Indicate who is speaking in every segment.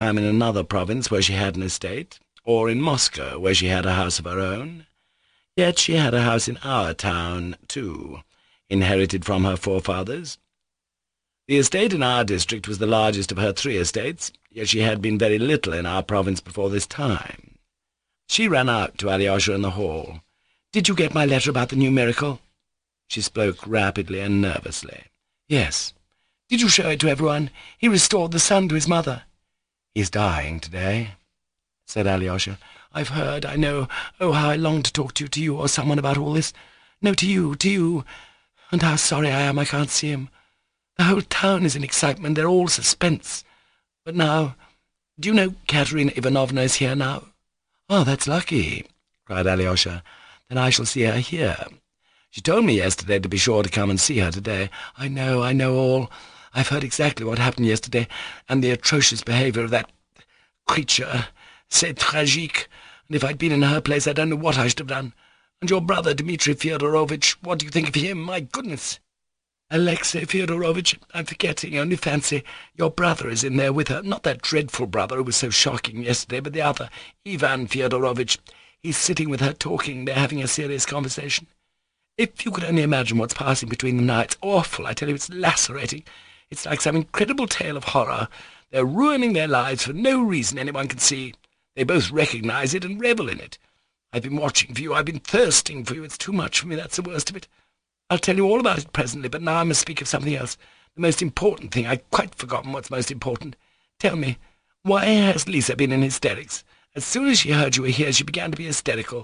Speaker 1: I'm in another province where she had an estate, or in Moscow where she had a house of her own. Yet she had a house in our town, too, inherited from her forefathers. The estate in our district was the largest of her 3 estates, yet she had been very little in our province before this time. She ran out to Alyosha in the hall. "Did you get my letter about the new miracle?" She spoke rapidly and nervously. "Yes." "Did you show it to everyone? He restored the son to his mother." "He's dying today," said Alyosha. "I've heard, I know. Oh, how I long to talk to you or someone about all this. No, to you. And how sorry I am I can't see him. The whole town is in excitement, they're all suspense. But now, do you know Katerina Ivanovna is here now?" "Oh, that's lucky," cried Alyosha. "Then I shall see her here. She told me yesterday to be sure to come and see her today. I know all. I've heard exactly what happened yesterday, and the atrocious behaviour of that creature. C'est tragique, and if I'd been in her place I don't know what I should have done. And your brother, Dmitri Fyodorovitch, what do you think of him? My goodness! Alexei Fyodorovitch, I'm forgetting, only fancy, your brother is in there with her. Not that dreadful brother who was so shocking yesterday, but the other, Ivan Fyodorovitch. He's sitting with her talking, they're having a serious conversation. If you could only imagine what's passing between them now, it's awful, I tell you, it's lacerating. It's like some incredible tale of horror. They're ruining their lives for no reason anyone can see. They both recognize it and revel in it. I've been watching for you, I've been thirsting for you. It's too much for me, that's the worst of it. I'll tell you all about it presently, but now I must speak of something else. The most important thing. I've quite forgotten what's most important. Tell me, why has Lisa been in hysterics? As soon as she heard you were here, she began to be hysterical."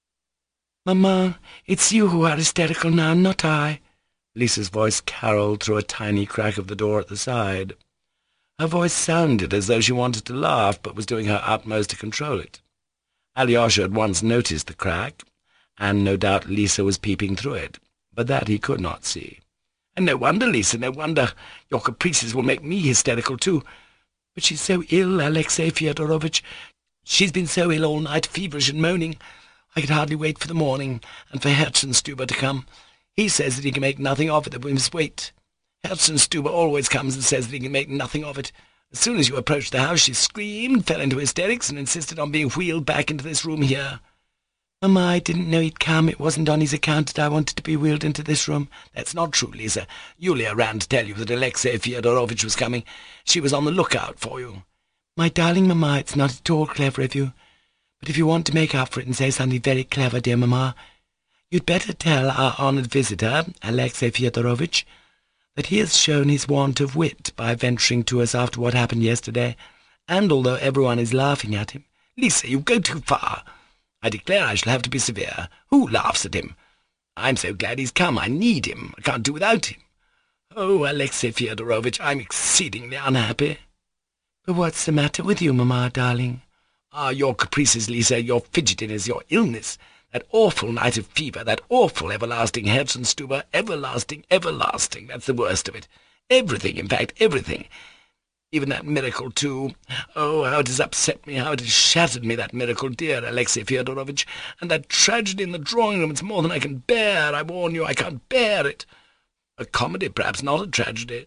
Speaker 1: "Mamma, it's you who are hysterical now, not I." Lisa's voice caroled through a tiny crack of the door at the side. Her voice sounded as though she wanted to laugh, but was doing her utmost to control it. Alyosha at once noticed the crack, and no doubt Lisa was peeping through it, but that he could not see. "And no wonder, Lisa, no wonder. Your caprices will make me hysterical too. But she's so ill, Alexei Fyodorovitch. She's been so ill all night, feverish and moaning. I could hardly wait for the morning, and for Herzenstube to come. He says that he can make nothing of it, that we must wait. Herzenstube always comes and says that he can make nothing of it. As soon as you approached the house, she screamed, fell into hysterics, and insisted on being wheeled back into this room here." "Mamma, I didn't know he'd come. It wasn't on his account that I wanted to be wheeled into this room." "That's not true, Lisa. Yulia ran to tell you that Alexei Fyodorovitch was coming. She was on the lookout for you." "My darling mamma, it's not at all clever of you. But if you want to make up for it and say something very clever, dear mamma, you'd better tell our honoured visitor, Alexei Fyodorovitch, that he has shown his want of wit by venturing to us after what happened yesterday, and although everyone is laughing at him—" "Lisa, you go too far. I declare I shall have to be severe. Who laughs at him? I'm so glad he's come. I need him. I can't do without him. Oh, Alexei Fyodorovitch, I'm exceedingly unhappy." "But what's the matter with you, mamma, darling?" "Ah, your caprices, Lisa, your fidgetiness, your illness, that awful night of fever, that awful everlasting Herzenstube, everlasting, that's the worst of it. Everything, in fact, everything. Even that miracle, too. Oh, how it has upset me, how it has shattered me, that miracle, dear Alexei Fyodorovitch. And that tragedy in the drawing-room, it's more than I can bear, I warn you, I can't bear it. A comedy, perhaps, not a tragedy.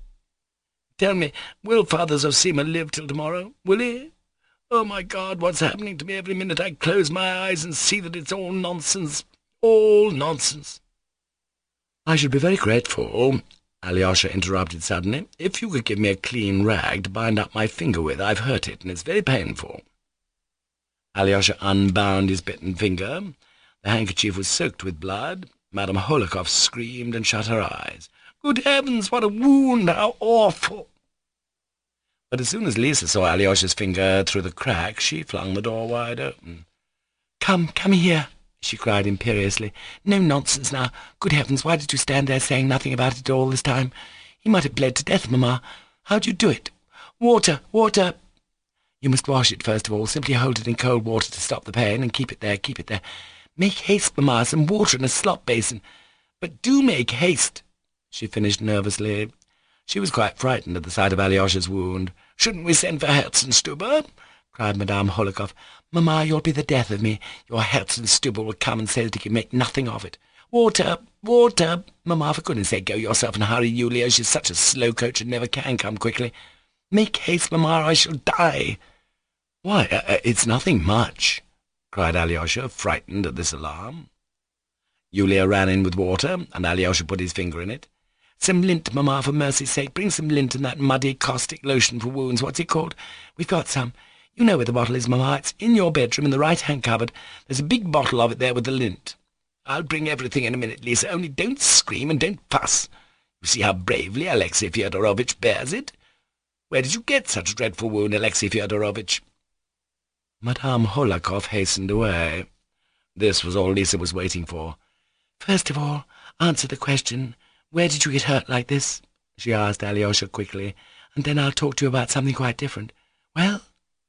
Speaker 1: Tell me, will Father Zosima live till tomorrow? Will he? Oh, my God, what's happening to me every minute I close my eyes and see that it's all nonsense, all nonsense." "I should be very grateful," Alyosha interrupted suddenly, "if you could give me a clean rag to bind up my finger with. I've hurt it, and it's very painful." Alyosha unbound his bitten finger. The handkerchief was soaked with blood. Madame Holikov screamed and shut her eyes. "Good heavens, what a wound! How awful!" But as soon as Lisa saw Alyosha's finger through the crack, she flung the door wide open. Come here," she cried imperiously. "No nonsense now. Good heavens, why did you stand there saying nothing about it all this time? He might have bled to death, mamma. How'd you do it? Water! You must wash it first of all. Simply hold it in cold water to stop the pain, and keep it there. Make haste, mamma, some water in a slop basin. But do make haste," she finished nervously. She was quite frightened at the sight of Alyosha's wound. "Shouldn't we send for Herzenstube?" cried Madame Holikov. "Mamma, you'll be the death of me. Your Herzenstube will come and say that he can make nothing of it. Water! Mamma, for goodness sake, go yourself and hurry Yulia. She's such a slow coach and never can come quickly. Make haste, mamma, or I shall die." "Why, it's nothing much," cried Alyosha, frightened at this alarm. Yulia ran in with water, and Alyosha put his finger in it. "Some lint, Mamma, for mercy's sake. Bring some lint and that muddy caustic lotion for wounds. What's it called? We've got some. You know where the bottle is, Mamma. It's in your bedroom in the right-hand cupboard. There's a big bottle of it there with the lint. I'll bring everything in a minute, Lisa. Only don't scream and don't fuss. You see how bravely Alexei Fyodorovitch bears it. Where did you get such a dreadful wound, Alexei Fyodorovitch?" Madame Hohlakov hastened away. This was all Lisa was waiting for. "First of all, answer the question. Where did you get hurt like this?" she asked Alyosha quickly, "and then I'll talk to you about something quite different. Well?"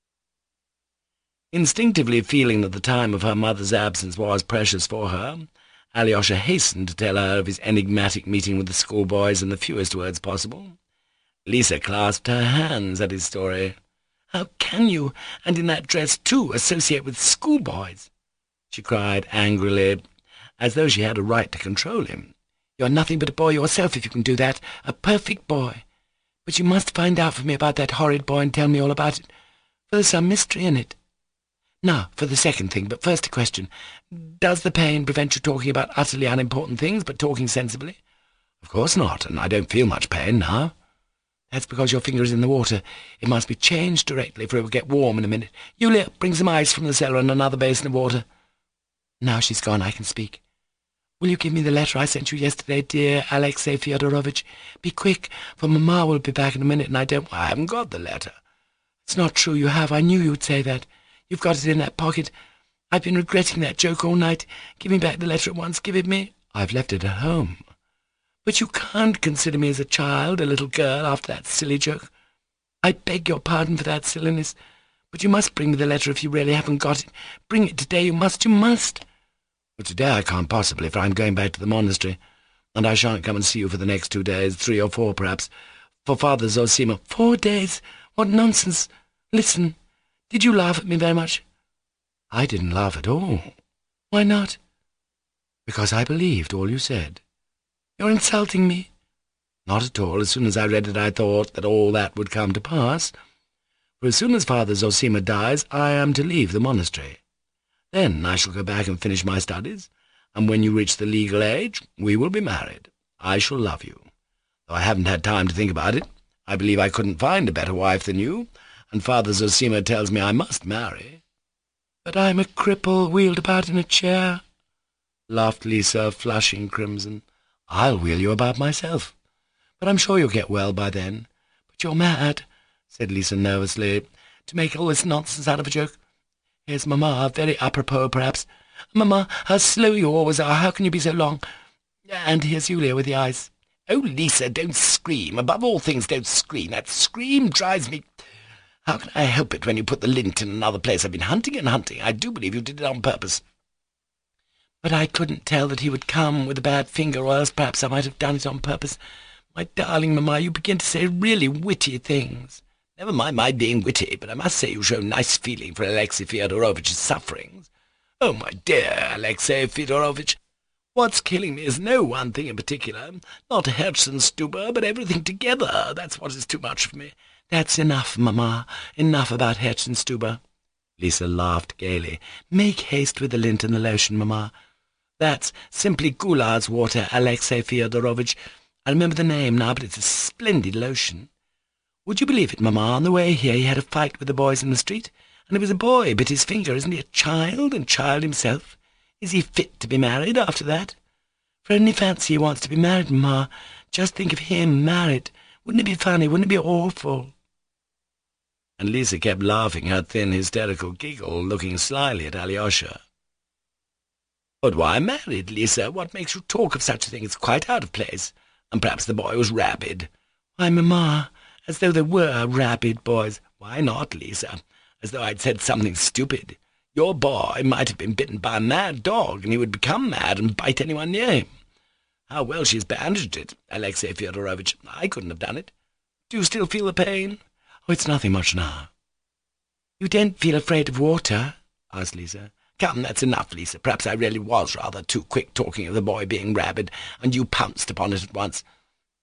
Speaker 1: Instinctively feeling that the time of her mother's absence was precious for her, Alyosha hastened to tell her of his enigmatic meeting with the schoolboys in the fewest words possible. Lisa clasped her hands at his story. "How can you, and in that dress too, associate with schoolboys?" she cried angrily, as though she had a right to control him. "You're nothing but a boy yourself if you can do that, a perfect boy. But you must find out for me about that horrid boy and tell me all about it, for there's some mystery in it. Now, for the second thing, but first a question. Does the pain prevent you talking about utterly unimportant things, but talking sensibly?" "Of course not, and I don't feel much pain now." "That's because your finger is in the water. It must be changed directly, for it will get warm in a minute. Yulia, bring some ice from the cellar and another basin of water. Now she's gone, I can speak. Will you give me the letter I sent you yesterday, dear Alexei Fyodorovitch? Be quick, for Mamma will be back in a minute, and I haven't got the letter." "It's not true you have. I knew you'd say that. You've got it in that pocket. I've been regretting that joke all night. Give me back the letter at once. Give it me." "I've left it at home." "But you can't consider me as a child, a little girl, after that silly joke. I beg your pardon for that silliness, but you must bring me the letter if you really haven't got it. Bring it today, you must, you must." "Well, today I can't possibly, for I'm going back to the monastery, and I shan't come and see you for the next 2 days, 3 or 4 perhaps, for Father Zossima—" "4 days? What nonsense! Listen, did you laugh at me very much?" "I didn't laugh at all." "Why not?" "Because I believed all you said." "You're insulting me." "Not at all. As soon as I read it I thought that all that would come to pass. For as soon as Father Zossima dies I am to leave the monastery. Then I shall go back and finish my studies, and when you reach the legal age we will be married. I shall love you. Though I haven't had time to think about it, I believe I couldn't find a better wife than you, and Father Zossima tells me I must marry." "But I'm a cripple, wheeled about in a chair," laughed Lisa, flushing crimson. "I'll wheel you about myself. But I'm sure you'll get well by then." "But you're mad," said Lisa nervously, "to make all this nonsense out of a joke. Here's Mamma, very apropos, perhaps. Mamma, how slow you always are. How can you be so long? And here's Yulia with the ice." "Oh, Lisa, don't scream. Above all things, don't scream. That scream drives me. How can I help it when you put the lint in another place? I've been hunting and hunting. I do believe you did it on purpose." "But I couldn't tell that he would come with a bad finger, or else perhaps I might have done it on purpose. My darling Mamma, you begin to say really witty things." "Never mind my being witty, but I must say you show nice feeling for Alexei Fyodorovitch's sufferings. Oh, my dear Alexei Fyodorovitch, what's killing me is no one thing in particular, not Herzenstube, but everything together. That's what is too much for me." "That's enough, Mamma, enough about Herzenstube." Lisa laughed gaily. "Make haste with the lint and the lotion, Mamma. That's simply Goulard's water, Alexei Fyodorovitch. I remember the name now, but it's a splendid lotion. Would you believe it, Mamma, on the way here he had a fight with the boys in the street, and it was a boy bit his finger. Isn't he a child, and child himself? Is he fit to be married after that? For only fancy he wants to be married, Mamma. Just think of him married. Wouldn't it be funny? Wouldn't it be awful?" And Lisa kept laughing her thin, hysterical giggle, looking slyly at Alyosha. "But why married, Lisa? What makes you talk of such a thing? It's quite out of place. And perhaps the boy was rabid." "Why, Mamma, as though there were rabid boys." "Why not, Lisa? As though I'd said something stupid. Your boy might have been bitten by a mad dog, and he would become mad and bite anyone near him. How well she's bandaged it, Alexei Fyodorovitch. I couldn't have done it. Do you still feel the pain?" "Oh, it's nothing much now." "You don't feel afraid of water?" asked Lisa. "Come, that's enough, Lisa. Perhaps I really was rather too quick talking of the boy being rabid, and you pounced upon it at once.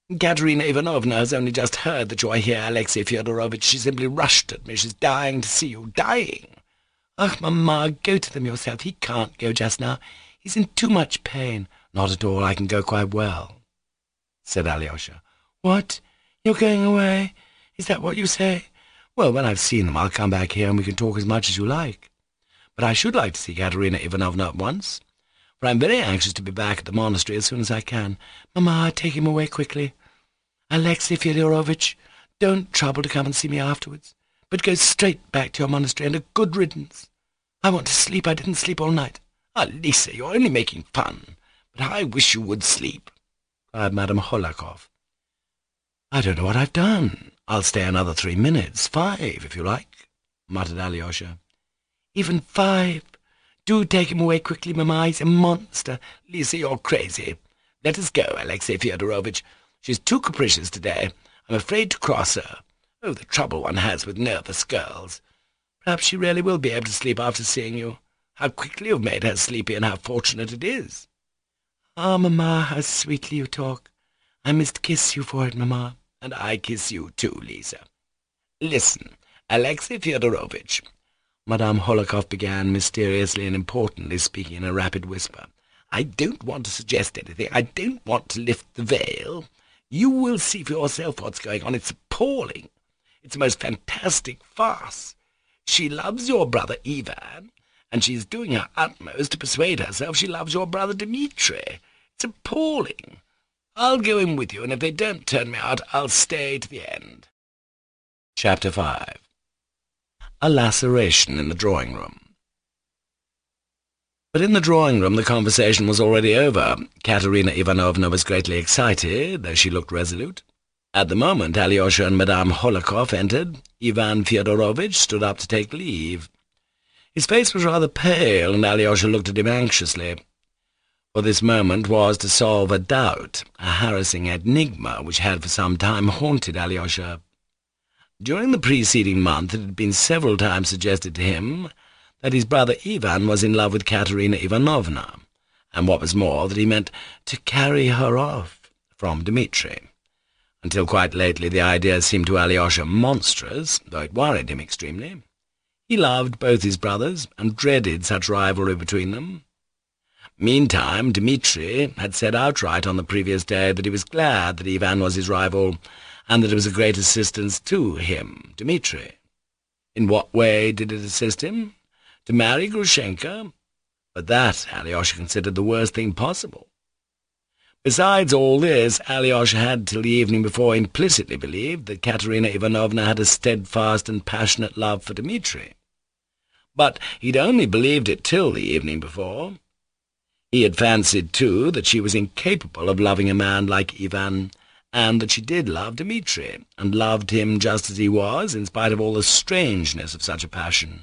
Speaker 1: Katerina Ivanovna has only just heard that you are here, Alexey Fyodorovitch. She simply rushed at me. She's dying to see you, dying. Ach, Mamma, go to them yourself. He can't go just now. He's in too much pain. Not at all. I can go quite well," said Alyosha. "What? You're going away? Is that what you say? Well, when I've seen them, I'll come back here and we can talk as much as you like. But I should like to see Katerina Ivanovna at once, for I'm very anxious to be back at the monastery as soon as I can. Mamma, take him away quickly. Alexey Fyodorovitch, don't trouble to come and see me afterwards, but go straight back to your monastery, and a good riddance. I want to sleep. I didn't sleep all night." "Ah, Lisa, you're only making fun, but I wish you would sleep," cried Madame Hohlakov. "I don't know what I've done. I'll stay another 3 minutes, 5, if you like," muttered Alyosha. "Even 5? Do take him away quickly, Mamma. He's a monster." "Lisa, you're crazy. Let us go, Alexey Fyodorovitch. She's too capricious today. I'm afraid to cross her. Oh, the trouble one has with nervous girls. Perhaps she really will be able to sleep after seeing you. How quickly you've made her sleepy, and how fortunate it is." "Ah, Mamma, how sweetly you talk. I must kiss you for it, Mamma." "And I kiss you too, Lisa. Listen, Alexey Fyodorovitch," Madame Hohlakov began, mysteriously and importantly, speaking in a rapid whisper. "I don't want to suggest anything. I don't want to lift the veil. You will see for yourself what's going on. It's appalling. It's a most fantastic farce. She loves your brother Ivan, and she's doing her utmost to persuade herself she loves your brother Dmitri. It's appalling. I'll go in with you, and if they don't turn me out, I'll stay to the end." Chapter 5. A laceration in the drawing-room. But in the drawing-room the conversation was already over. Katerina Ivanovna was greatly excited, though she looked resolute. At the moment Alyosha and Madame Hohlakov entered, Ivan Fyodorovitch stood up to take leave. His face was rather pale, and Alyosha looked at him anxiously. For this moment was to solve a doubt, a harassing enigma which had for some time haunted Alyosha. During the preceding month it had been several times suggested to him that his brother Ivan was in love with Katerina Ivanovna, and what was more, that he meant to carry her off from Dmitri. Until quite lately the idea seemed to Alyosha monstrous, though it worried him extremely. He loved both his brothers, and dreaded such rivalry between them. Meantime Dmitri had said outright on the previous day that he was glad that Ivan was his rival, and that it was a great assistance to him, Dmitri. In what way did it assist him? To marry Grushenka? But that Alyosha considered the worst thing possible. Besides all this, Alyosha had till the evening before implicitly believed that Katerina Ivanovna had a steadfast and passionate love for Dmitri. But he'd only believed it till the evening before. He had fancied, too, that she was incapable of loving a man like Ivan, and that she did love Dmitri, and loved him just as he was, in spite of all the strangeness of such a passion.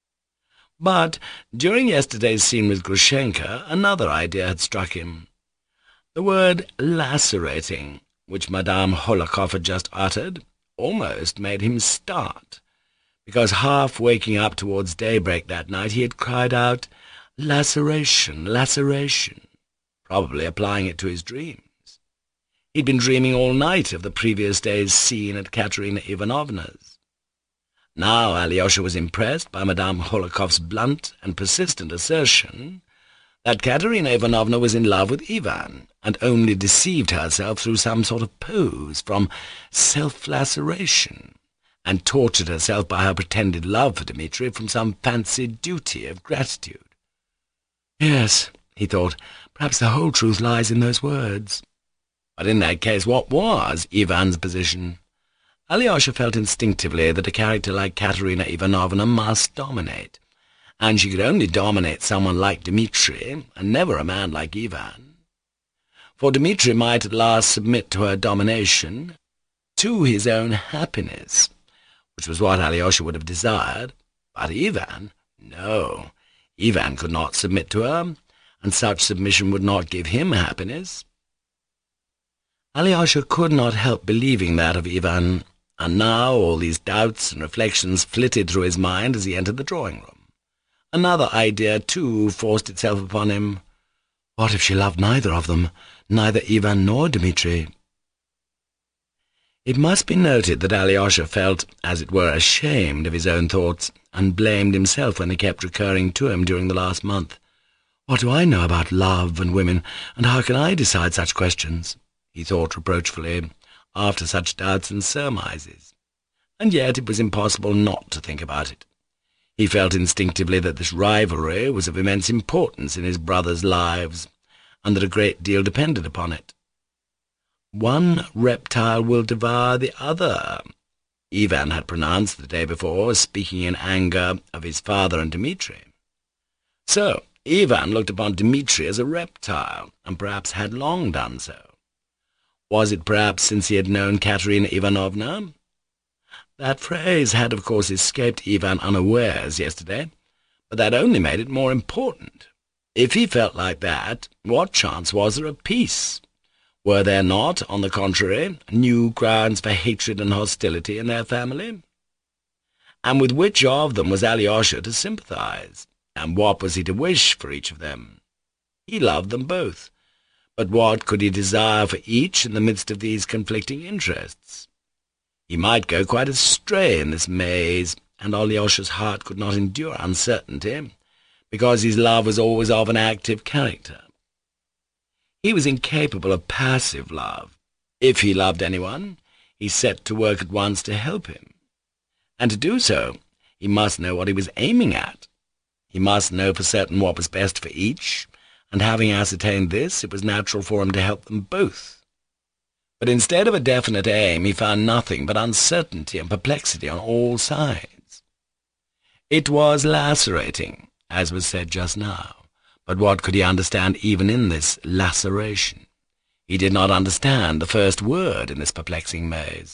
Speaker 1: But during yesterday's scene with Grushenka, another idea had struck him. The word lacerating, which Madame Hohlakov had just uttered, almost made him start, because half waking up towards daybreak that night he had cried out, "Laceration, laceration," probably applying it to his dreams. He'd been dreaming all night of the previous day's scene at Katerina Ivanovna's. Now Alyosha was impressed by Madame Hohlakov's blunt and persistent assertion that Katerina Ivanovna was in love with Ivan, and only deceived herself through some sort of pose from self-laceration, and tortured herself by her pretended love for Dmitri from some fancied duty of gratitude. Yes, he thought, perhaps the whole truth lies in those words. But in that case, what was Ivan's position? Alyosha felt instinctively that a character like Katerina Ivanovna must dominate, and she could only dominate someone like Dmitri, and never a man like Ivan. For Dmitri might at last submit to her domination, to his own happiness, which was what Alyosha would have desired, but Ivan, no, Ivan could not submit to her, and such submission would not give him happiness. Alyosha could not help believing that of Ivan, and now all these doubts and reflections flitted through his mind as he entered the drawing-room. Another idea, too, forced itself upon him. What if she loved neither of them, neither Ivan nor Dmitri? It must be noted that Alyosha felt, as it were, ashamed of his own thoughts, and blamed himself when they kept recurring to him during the last month. "What do I know about love and women, and how can I decide such questions?" he thought reproachfully, after such doubts and surmises. And yet it was impossible not to think about it. He felt instinctively that this rivalry was of immense importance in his brothers' lives, and that a great deal depended upon it. "One reptile will devour the other," Ivan had pronounced the day before, speaking in anger of his father and Dmitri. So Ivan looked upon Dmitri as a reptile, and perhaps had long done so. Was it perhaps since he had known Katerina Ivanovna? That phrase had, of course, escaped Ivan unawares yesterday, but that only made it more important. If he felt like that, what chance was there of peace? Were there not, on the contrary, new grounds for hatred and hostility in their family? And with which of them was Alyosha to sympathize? And what was he to wish for each of them? He loved them both, but what could he desire for each in the midst of these conflicting interests? He might go quite astray in this maze, and Alyosha's heart could not endure uncertainty, because his love was always of an active character. He was incapable of passive love. If he loved anyone, he set to work at once to help him. And to do so, he must know what he was aiming at. He must know for certain what was best for each, and having ascertained this, it was natural for him to help them both. But instead of a definite aim, he found nothing but uncertainty and perplexity on all sides. It was lacerating, as was said just now, but what could he understand even in this laceration? He did not understand the first word in this perplexing maze.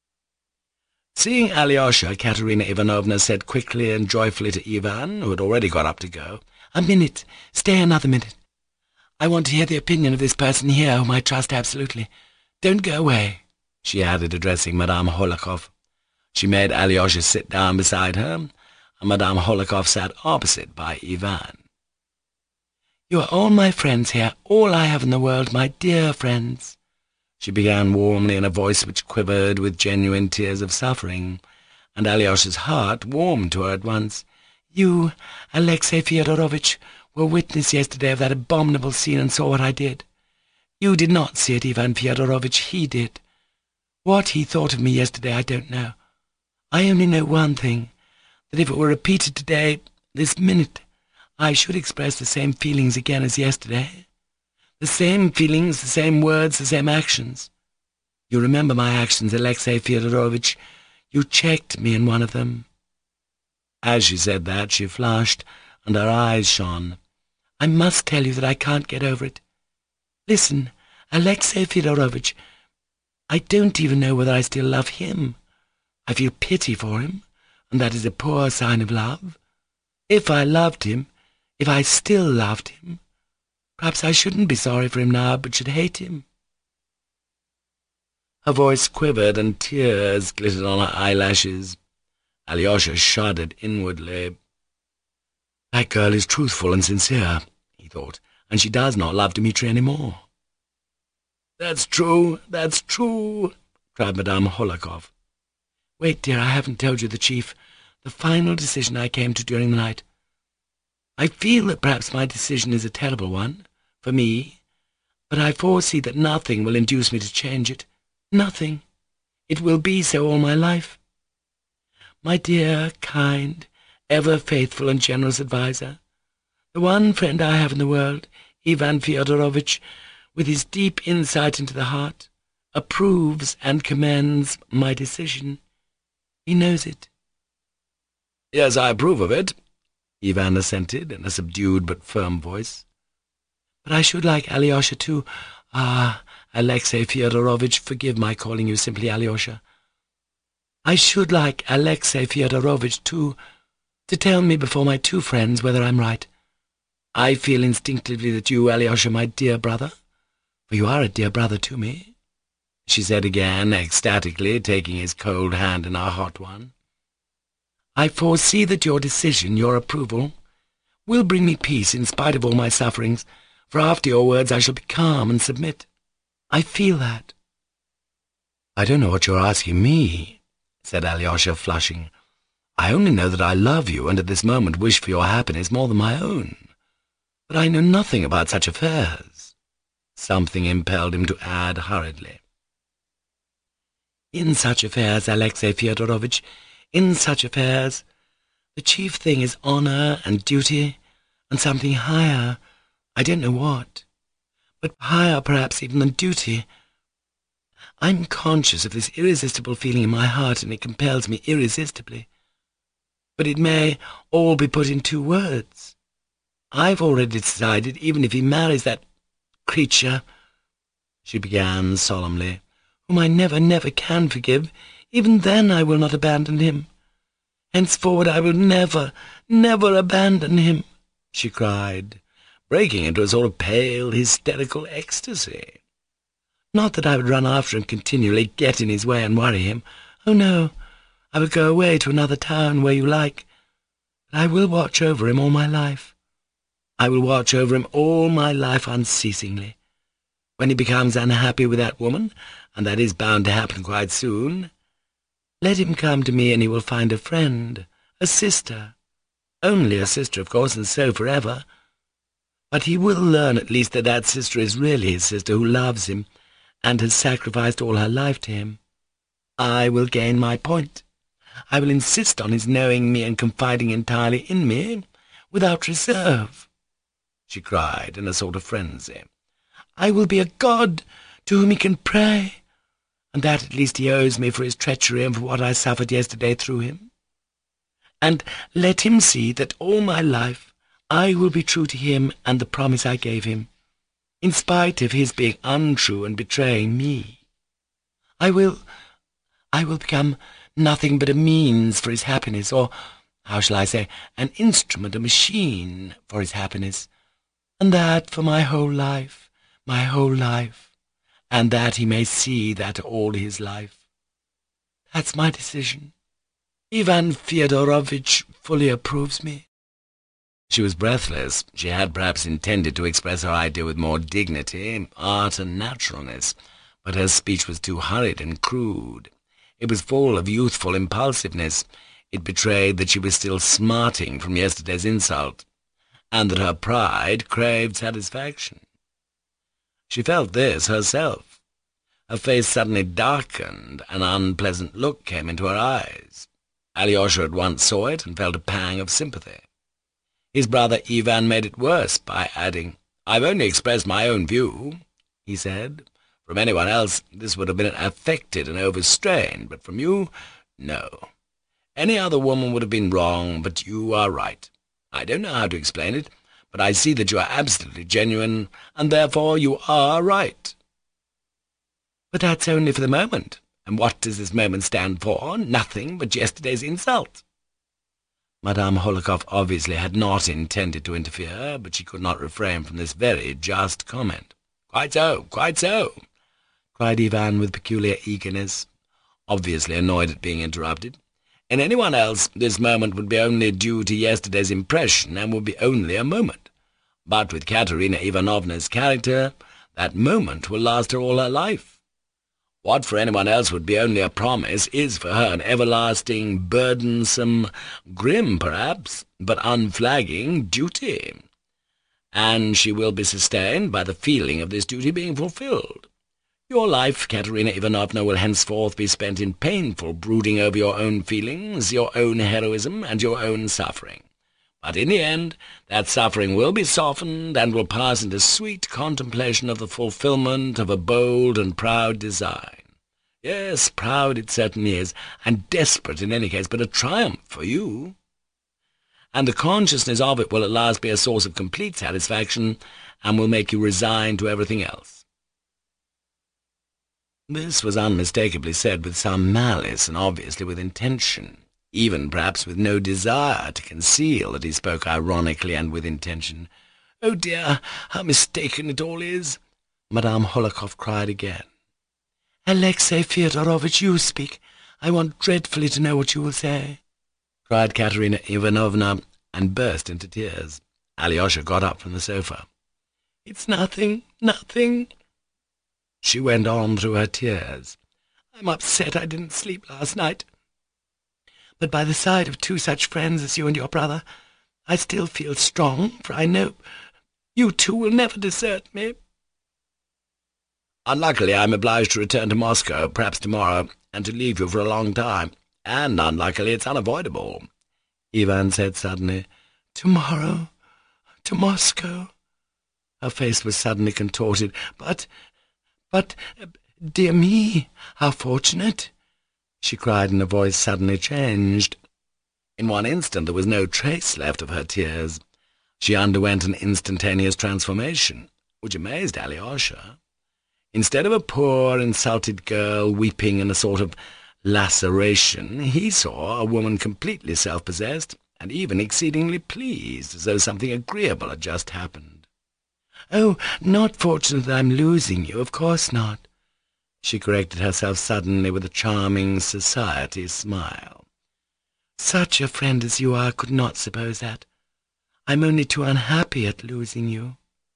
Speaker 1: Seeing Alyosha, Katerina Ivanovna said quickly and joyfully to Ivan, who had already got up to go, "A minute, stay another minute. I want to hear the opinion of this person here, whom I trust absolutely. Don't go away," she added, addressing Madame Hohlakov. She made Alyosha sit down beside her, and Madame Hohlakov sat opposite by Ivan. "You are all my friends here, all I have in the world, my dear friends," she began warmly in a voice which quivered with genuine tears of suffering, and Alyosha's heart warmed to her at once. "You, Alexey Fyodorovitch, were witness yesterday of that abominable scene and saw what I did. You did not see it, Ivan Fyodorovitch, he did. What he thought of me yesterday I don't know. I only know one thing, that if it were repeated today, this minute, I should express the same feelings again as yesterday. The same feelings, the same words, the same actions. You remember my actions, Alexey Fyodorovitch. You checked me in one of them." As she said that, she flushed, and her eyes shone. "I must tell you that I can't get over it. Listen, Alexey Fyodorovitch, I don't even know whether I still love him. I feel pity for him, and that is a poor sign of love. If I loved him, if I still loved him, perhaps I shouldn't be sorry for him now, but should hate him." Her voice quivered, and tears glittered on her eyelashes. Alyosha shuddered inwardly. "That girl is truthful and sincere," he thought, "and she does not love Dmitri any more." That's true, cried Madame Hohlakov. "Wait, dear, I haven't told you the chief, the final decision I came to during the night. I feel that perhaps my decision is a terrible one, for me, but I foresee that nothing will induce me to change it. Nothing. It will be so all my life. My dear, kind, ever faithful and generous adviser, the one friend I have in the world, Ivan Fyodorovitch, with his deep insight into the heart, approves and commends my decision. He knows it." "Yes, I approve of it," Ivan assented in a subdued but firm voice. "But I should like Alyosha too. Alexey Fyodorovitch, forgive my calling you simply Alyosha. I should like Alexey Fyodorovitch too, to tell me before my two friends whether I'm right. I feel instinctively that you, Alyosha, my dear brother, for you are a dear brother to me," she said again, ecstatically, taking his cold hand in her hot one. "I foresee that your decision, your approval, will bring me peace in spite of all my sufferings, for after your words I shall be calm and submit. I feel that." "I don't know what you're asking me," said Alyosha, flushing. "I only know that I love you, and at this moment wish for your happiness more than my own. But I know nothing about such affairs." Something impelled him to add hurriedly, "In such affairs, Alexey Fyodorovitch, in such affairs, the chief thing is honor and duty, and something higher, I don't know what, but higher perhaps even than duty. I'm conscious of this irresistible feeling in my heart, and it compels me irresistibly. But it may all be put in 2 words. I've already decided, even if he marries that creature," she began solemnly, "whom I never, never can forgive, even then I will not abandon him. Henceforward I will never, never abandon him," she cried, breaking into a sort of pale, hysterical ecstasy. "Not that I would run after him continually, get in his way and worry him. Oh, no, I would go away to another town where you like. But I will watch over him all my life. I will watch over him all my life unceasingly. When he becomes unhappy with that woman, and that is bound to happen quite soon, let him come to me and he will find a friend, a sister. Only a sister, of course, and so forever. But he will learn at least that that sister is really his sister, who loves him, and has sacrificed all her life to him. I will gain my point. I will insist on his knowing me and confiding entirely in me, without reserve," she cried in a sort of frenzy. "I will be a god to whom he can pray, and that at least he owes me for his treachery and for what I suffered yesterday through him. And let him see that all my life I will be true to him and the promise I gave him, in spite of his being untrue and betraying me. I will become nothing but a means for his happiness, or, how shall I say, an instrument, a machine for his happiness, and that for my whole life, and that he may see that all his life. That's my decision. Ivan Fyodorovitch fully approves me." She was breathless. She had perhaps intended to express her idea with more dignity, art, and naturalness, but her speech was too hurried and crude. It was full of youthful impulsiveness. It betrayed that she was still smarting from yesterday's insult, and that her pride craved satisfaction. She felt this herself. Her face suddenly darkened, an unpleasant look came into her eyes. Alyosha at once saw it and felt a pang of sympathy. His brother Ivan made it worse by adding, "I've only expressed my own view," he said. "From anyone else this would have been affected and overstrained, but from you, no. Any other woman would have been wrong, but you are right. I don't know how to explain it, but I see that you are absolutely genuine, and therefore you are right." "But that's only for the moment. And what does this moment stand for? Nothing but yesterday's insult." Madame Hohlakov obviously had not intended to interfere, but she could not refrain from this very just comment. "Quite so, quite so," cried Ivan with peculiar eagerness, obviously annoyed at being interrupted. "In anyone else, this moment would be only due to yesterday's impression, and would be only a moment. But with Katerina Ivanovna's character, that moment will last her all her life. What for anyone else would be only a promise is for her an everlasting, burdensome, grim perhaps, but unflagging duty. And she will be sustained by the feeling of this duty being fulfilled. Your life, Katerina Ivanovna, will henceforth be spent in painful brooding over your own feelings, your own heroism, and your own suffering. But in the end, that suffering will be softened and will pass into sweet contemplation of the fulfilment of a bold and proud design. Yes, proud it certainly is, and desperate in any case, but a triumph for you. And the consciousness of it will at last be a source of complete satisfaction, and will make you resigned to everything else." This was unmistakably said with some malice, and obviously with intention, even perhaps with no desire to conceal that he spoke ironically and with intention. "Oh dear, how mistaken it all is!" Madame Hohlakov cried again. "Alexey Fyodorovitch, you speak. I want dreadfully to know what you will say," cried Katerina Ivanovna, and burst into tears. Alyosha got up from the sofa. "It's nothing, nothing," she went on through her tears. I'm upset I didn't sleep last night. But by the side of two such friends as you and your brother, I still feel strong, for I know you two will never desert me. Unluckily, I am obliged to return to Moscow, perhaps tomorrow, and to leave you for a long time. And unluckily, it's unavoidable," Ivan said suddenly. "Tomorrow? To Moscow?" Her face was suddenly contorted. But, dear me, how fortunate!" she cried in a voice suddenly changed. In one instant there was no trace left of her tears. She underwent an instantaneous transformation, which amazed Alyosha. Instead of a poor, insulted girl weeping in a sort of laceration, he saw a woman completely self-possessed, and even exceedingly pleased, as though something agreeable had just happened. "Oh, not fortunate that I'm losing you, of course not," she corrected herself suddenly with a charming society smile. "Such a friend as you are could not suppose that. I'm only too unhappy at losing you."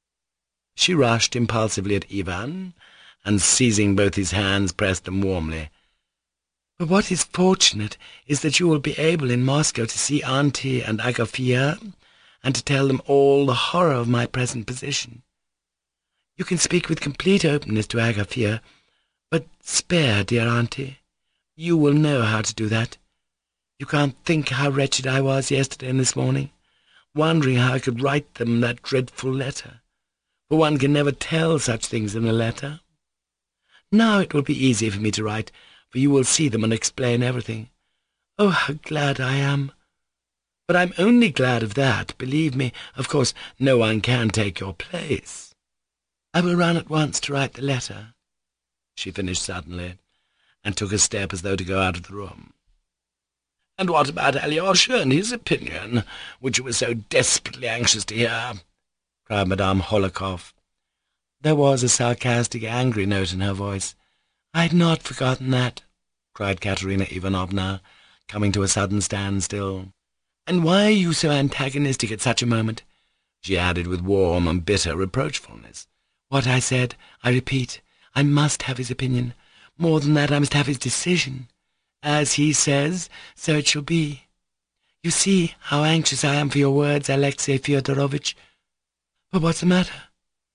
Speaker 1: She rushed impulsively at Ivan, and seizing both his hands, pressed them warmly. "But what is fortunate is that you will be able in Moscow to see Auntie and Agafea, and to tell them all the horror of my present position. You can speak with complete openness to Agafea, but spare dear Auntie. You will know how to do that. You can't think how wretched I was yesterday and this morning, wondering how I could write them that dreadful letter, for one can never tell such things in a letter. Now it will be easy for me to write, for you will see them and explain everything. Oh, how glad I am! But I'm only glad of that, believe me. Of course, no one can take your place. I will run at once to write the letter," she finished suddenly, and took a step as though to go out of the room. "And what about Alyosha and his opinion, which you were so desperately anxious to hear?" cried Madame Hohlakov. There was a sarcastic, angry note in her voice. "I had not forgotten that," cried Katerina Ivanovna, coming to a sudden standstill. "And why are you so antagonistic at such a moment?" she added with warm and bitter reproachfulness. "What I said, I repeat. I must have his opinion. More than that, I must have his decision. As he says, so it shall be. You see how anxious I am for your words, Alexey Fyodorovitch. But what's the matter?"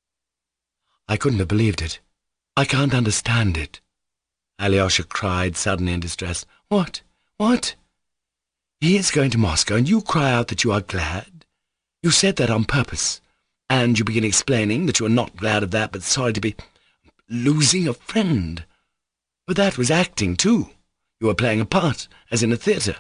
Speaker 1: "I couldn't have believed it. I can't understand it," Alyosha cried suddenly in distress. What? What? He is going to Moscow, and you cry out that you are glad? You said that on purpose, and you begin explaining that you are not glad of that, but sorry to be losing a friend. But that was acting, too. You were playing a part, as in a theatre."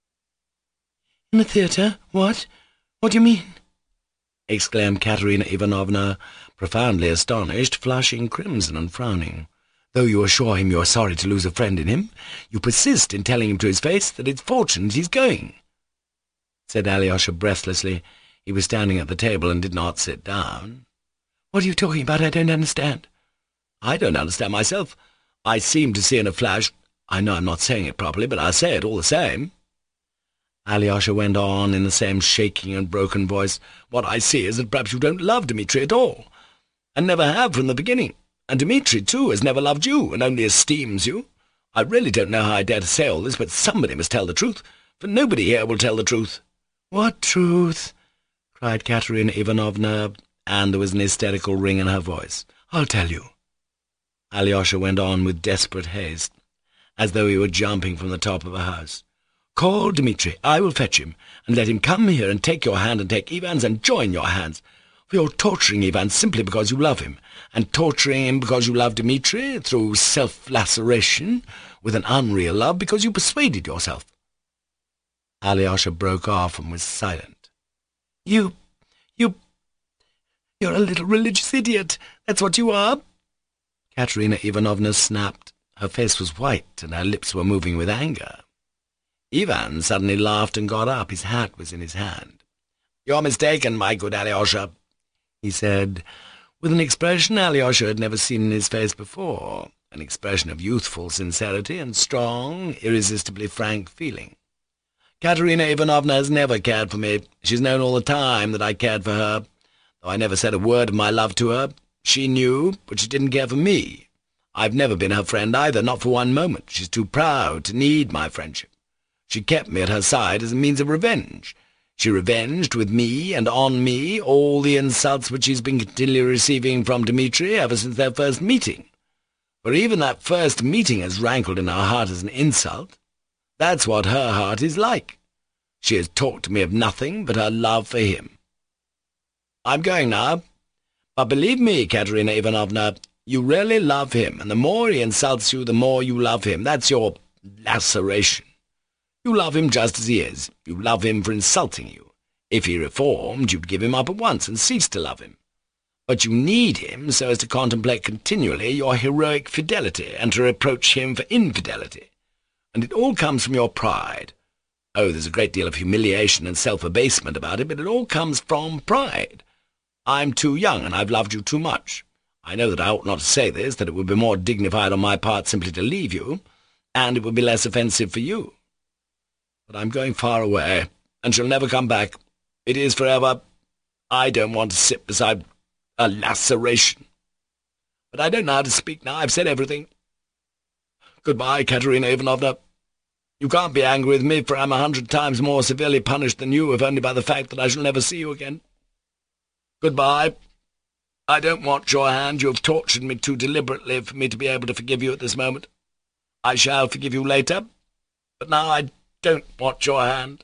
Speaker 1: "In a theatre? What? What do you mean?" exclaimed Katerina Ivanovna, profoundly astonished, flushing crimson and frowning. "Though you assure him you are sorry to lose a friend in him, you persist in telling him to his face that it's fortunate he's going," said Alyosha breathlessly. He was standing at the table and did not sit down. "What are you talking about? I don't understand." "I don't understand myself. I seem to see in a flash— I know I'm not saying it properly, but I'll say it all the same," Alyosha went on in the same shaking and broken voice. "What I see is that perhaps you don't love Dmitri at all, and never have from the beginning. And Dmitri, too, has never loved you, and only esteems you. I really don't know how I dare to say all this, but somebody must tell the truth, for nobody here will tell the truth." "What truth?" cried Katerina Ivanovna, and there was an hysterical ring in her voice. "I'll tell you," Alyosha went on with desperate haste, as though he were jumping from the top of a house. "Call Dmitri. I will fetch him, and let him come here and take your hand and take Ivan's and join your hands. For you're torturing Ivan simply because you love him, and torturing him because you love Dmitri through self-laceration, with an unreal love because you persuaded yourself." Alyosha broke off and was silent. You're a little religious idiot, that's what you are," Katerina Ivanovna snapped. Her face was white, and her lips were moving with anger. Ivan suddenly laughed and got up. His hat was in his hand. "You're mistaken, my good Alyosha," he said, with an expression Alyosha had never seen in his face before, an expression of youthful sincerity and strong, irresistibly frank feeling. "Katerina Ivanovna has never cared for me. She's known all the time that I cared for her, though I never said a word of my love to her. She knew, but she didn't care for me. I've never been her friend either, not for one moment. She's too proud to need my friendship. She kept me at her side as a means of revenge. She revenged with me and on me all the insults which she's been continually receiving from Dmitri ever since their first meeting. For even that first meeting has rankled in her heart as an insult. That's what her heart is like. She has talked to me of nothing but her love for him. I'm going now, but believe me, Katerina Ivanovna, you really love him, and the more he insults you, the more you love him. That's your laceration. You love him just as he is. You love him for insulting you. If he reformed, you'd give him up at once and cease to love him. But you need him so as to contemplate continually your heroic fidelity, and to reproach him for infidelity. And it all comes from your pride. Oh, there's a great deal of humiliation and self-abasement about it, but it all comes from pride. I'm too young, and I've loved you too much. I know that I ought not to say this, that it would be more dignified on my part simply to leave you, and it would be less offensive for you. But I'm going far away, and shall never come back. It is forever. I don't want to sit beside a laceration. But I don't know how to speak now. I've said everything. Goodbye, Katerina Ivanovna. You can't be angry with me, for I'm 100 times more severely punished than you, if only by the fact that I shall never see you again. Goodbye. I don't want your hand. You have tortured me too deliberately for me to be able to forgive you at this moment. I shall forgive you later, but now I don't want your hand.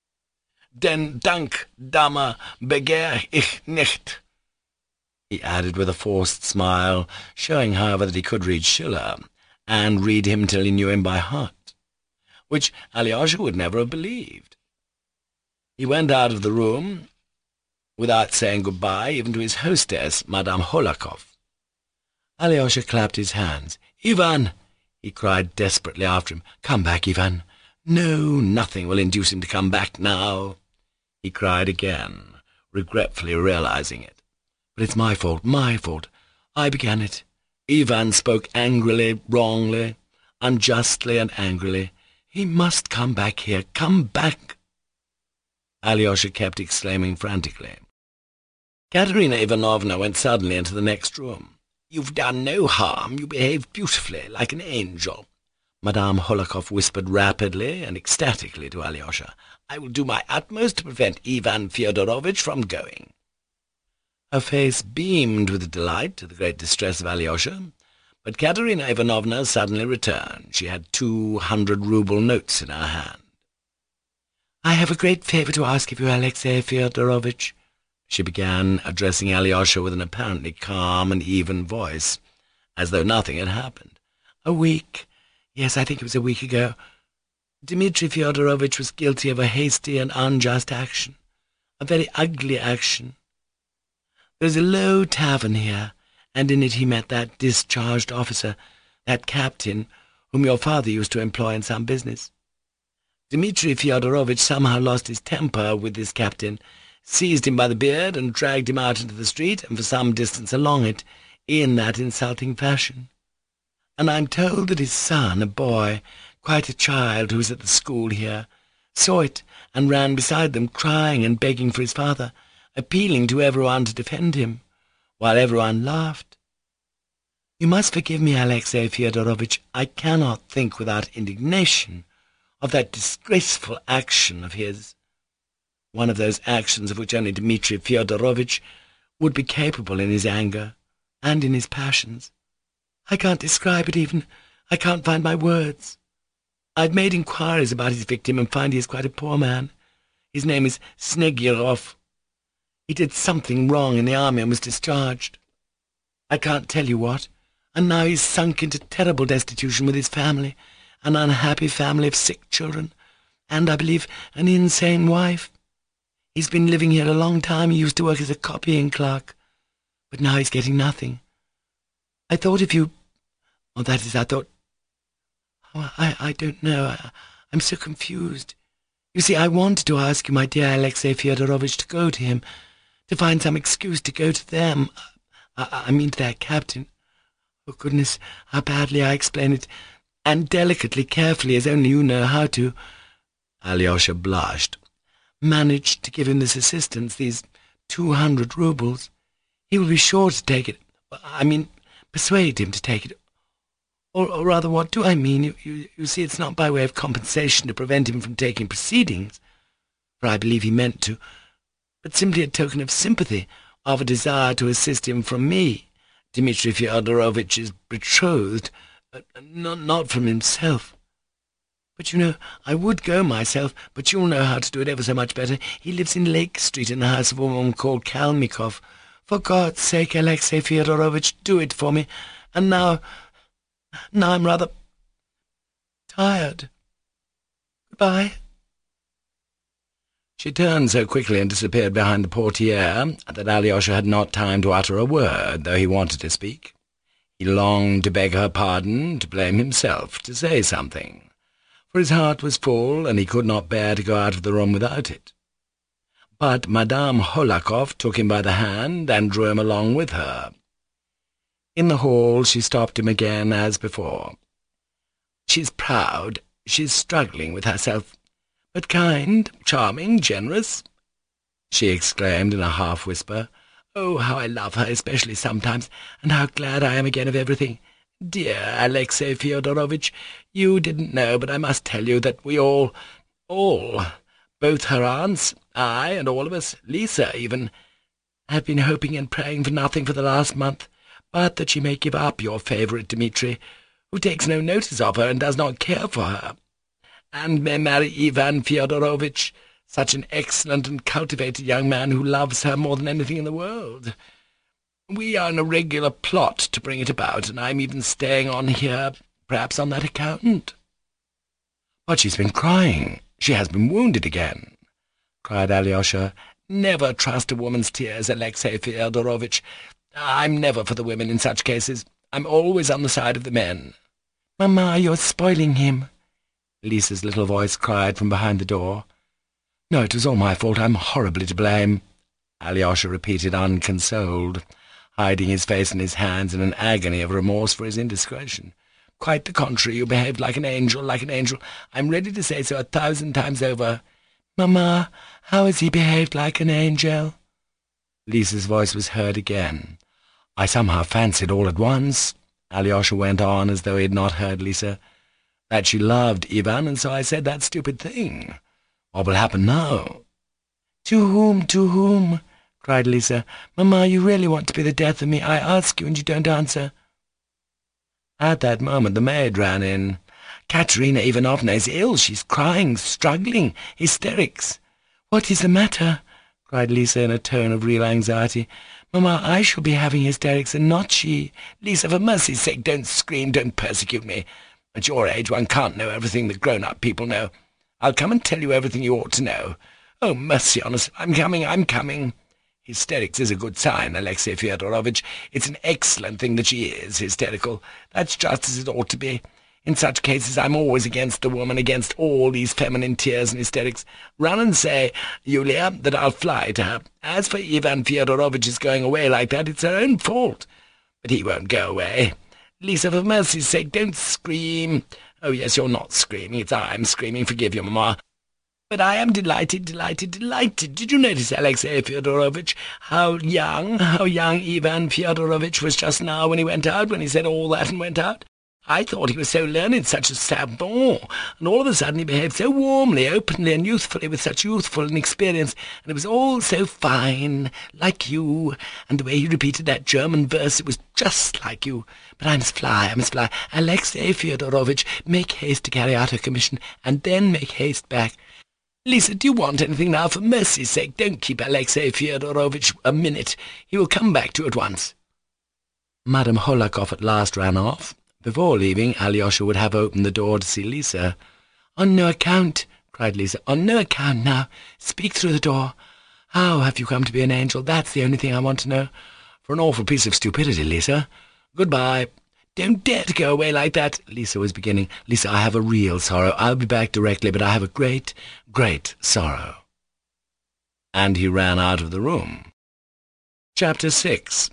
Speaker 1: Den Dank, Dame, begehr ich nicht, he added with a forced smile, showing, however, that he could read Schiller, and read him till he knew him by heart, which Alyosha would never have believed. He went out of the room without saying goodbye even to his hostess, Madame Hohlakov. Alyosha clapped his hands. "Ivan!" he cried desperately after him. "Come back, Ivan! No, nothing will induce him to come back now," he cried again, regretfully realizing it. "But it's my fault, my fault. I began it." Ivan spoke angrily, wrongly, unjustly and angrily. "He must come back here, come back!" Alyosha kept exclaiming frantically. Katerina Ivanovna went suddenly into the next room. "You've done no harm. You behaved beautifully, like an angel," Madame Hohlakov whispered rapidly and ecstatically to Alyosha. "I will do my utmost to prevent Ivan Fyodorovitch from going." Her face beamed with delight, to the great distress of Alyosha, but Katerina Ivanovna suddenly returned. She had 200-rouble notes in her hand. "I have a great favour to ask of you, Alexey Fyodorovitch," she began, addressing Alyosha with an apparently calm and even voice, as though nothing had happened. "A week, yes, I think it was a week ago, Dmitri Fyodorovitch was guilty of a hasty and unjust action, a very ugly action. There's a low tavern here, and in it he met that discharged officer, that captain, whom your father used to employ in some business. Dmitri Fyodorovitch somehow lost his temper with this captain, seized him by the beard and dragged him out into the street, and for some distance along it, in that insulting fashion. And I'm told that his son, a boy, quite a child who was at the school here, saw it and ran beside them, crying and begging for his father, appealing to everyone to defend him, while everyone laughed. You must forgive me, Alexey Fyodorovitch, I cannot think without indignation of that disgraceful action of his, one of those actions of which only Dmitri Fyodorovitch would be capable in his anger and in his passions. I can't describe it even. I can't find my words. I've made inquiries about his victim and find he is quite a poor man. His name is Snegiryov. He did something wrong in the army and was discharged. I can't tell you what, and now he's sunk into terrible destitution with his family, an unhappy family of sick children, and, I believe, an insane wife. He's been living here a long time. He used to work as a copying clerk, but now he's getting nothing. I thought if you... Well, that is, I thought... Oh, I don't know. I'm so confused. You see, I wanted to ask you, my dear Alexey Fyodorovitch, to go to him, to find some excuse to go to them. I mean to that captain. Oh, goodness, how badly I explain it, and delicately, carefully, as only you know how to. Alyosha blushed. Managed to give him this assistance, these 200 roubles. He will be sure to take it. I mean, persuade him to take it. Or rather, what do I mean? You see, it's not by way of compensation to prevent him from taking proceedings, for I believe he meant to, but simply a token of sympathy, of a desire to assist him from me, Dmitri Fyodorovitch's betrothed, not from himself. But you know, I would go myself, but you'll know how to do it ever so much better. He lives in Lake Street in the house of a woman called Kalmikov. For God's sake, Alexey Fyodorovitch, do it for me. And now I'm rather tired. Goodbye." She turned so quickly and disappeared behind the portiere that Alyosha had not time to utter a word, though he wanted to speak. He longed to beg her pardon, to blame himself, to say something, for his heart was full, and he could not bear to go out of the room without it. But Madame Hohlakov took him by the hand and drew him along with her. In the hall she stopped him again as before. "She's proud, she's struggling with herself, but kind, charming, generous," she exclaimed in a half-whisper. "Oh, how I love her, especially sometimes, and how glad I am again of everything. Dear Alexey Fyodorovitch, you didn't know, but I must tell you that we all, both her aunts, I, and all of us, Lisa even, have been hoping and praying for nothing for the last month, but that she may give up your favourite Dmitri, who takes no notice of her and does not care for her, and may marry Ivan Fyodorovitch, such an excellent and cultivated young man who loves her more than anything in the world. We are in a regular plot to bring it about, and I'm even staying on here, perhaps on that account." "But she's been crying. She has been wounded again," cried Alyosha. "Never trust a woman's tears, Alexey Fyodorovitch. I'm never for the women in such cases. I'm always on the side of the men." "Mamma, you're spoiling him," Lisa's little voice cried from behind the door. "No, it was all my fault. I'm horribly to blame," Alyosha repeated, unconsoled, hiding his face in his hands in an agony of remorse for his indiscretion. "Quite the contrary. You behaved like an angel, like an angel. I'm ready to say so 1,000 times over." "Mamma, how has he behaved like an angel?" Lisa's voice was heard again. "I somehow fancied all at once," Alyosha went on, as though he had not heard Lisa, "that she loved Ivan, and so I said that stupid thing. What will happen now?" To whom?" cried Lisa. "Mamma, you really want to be the death of me. I ask you, and you don't answer." At that moment the maid ran in. "Katerina Ivanovna is ill. She's crying, struggling, hysterics." "What is the matter?" cried Lisa in a tone of real anxiety. "Mamma, I shall be having hysterics, and not she." "Lisa, for mercy's sake, don't scream, don't persecute me. At your age one can't know everything that grown-up people know. I'll come and tell you everything you ought to know. Oh, mercy on us, I'm coming. Hysterics is a good sign, Alexey Fyodorovitch. It's an excellent thing that she is hysterical. That's just as it ought to be. In such cases I'm always against the woman, against all these feminine tears and hysterics. Run and say, Yulia, that I'll fly to her. As for Ivan Fyodorovitch's going away like that, it's her own fault. But he won't go away. Lisa, for mercy's sake, don't scream. Oh, yes, you're not screaming. It's I'm screaming. Forgive your mamma. But I am delighted. Did you notice, Alexey Fyodorovitch, how young Ivan Fyodorovitch was just now when he said all that and went out? I thought he was so learned, such a savant, and all of a sudden he behaved so warmly, openly, and youthfully, with such youthful inexperience, and it was all so fine, like you, and the way he repeated that German verse, it was just like you. But I must fly. Alexey Fyodorovitch, make haste to carry out her commission, and then make haste back. Lisa, do you want anything now? For mercy's sake, don't keep Alexey Fyodorovitch a minute. He will come back to you at once." Madame Hohlakov at last ran off. Before leaving, Alyosha would have opened the door to see Lisa. "On no account," cried Lisa. "On no account now. Speak through the door. How have you come to be an angel? That's the only thing I want to know." "For an awful piece of stupidity, Lisa. Goodbye." "Don't dare to go away like that," Lisa was beginning. "Lisa, I have a real sorrow. I'll be back directly, but I have a great, great sorrow." And he ran out of the room. Chapter 6.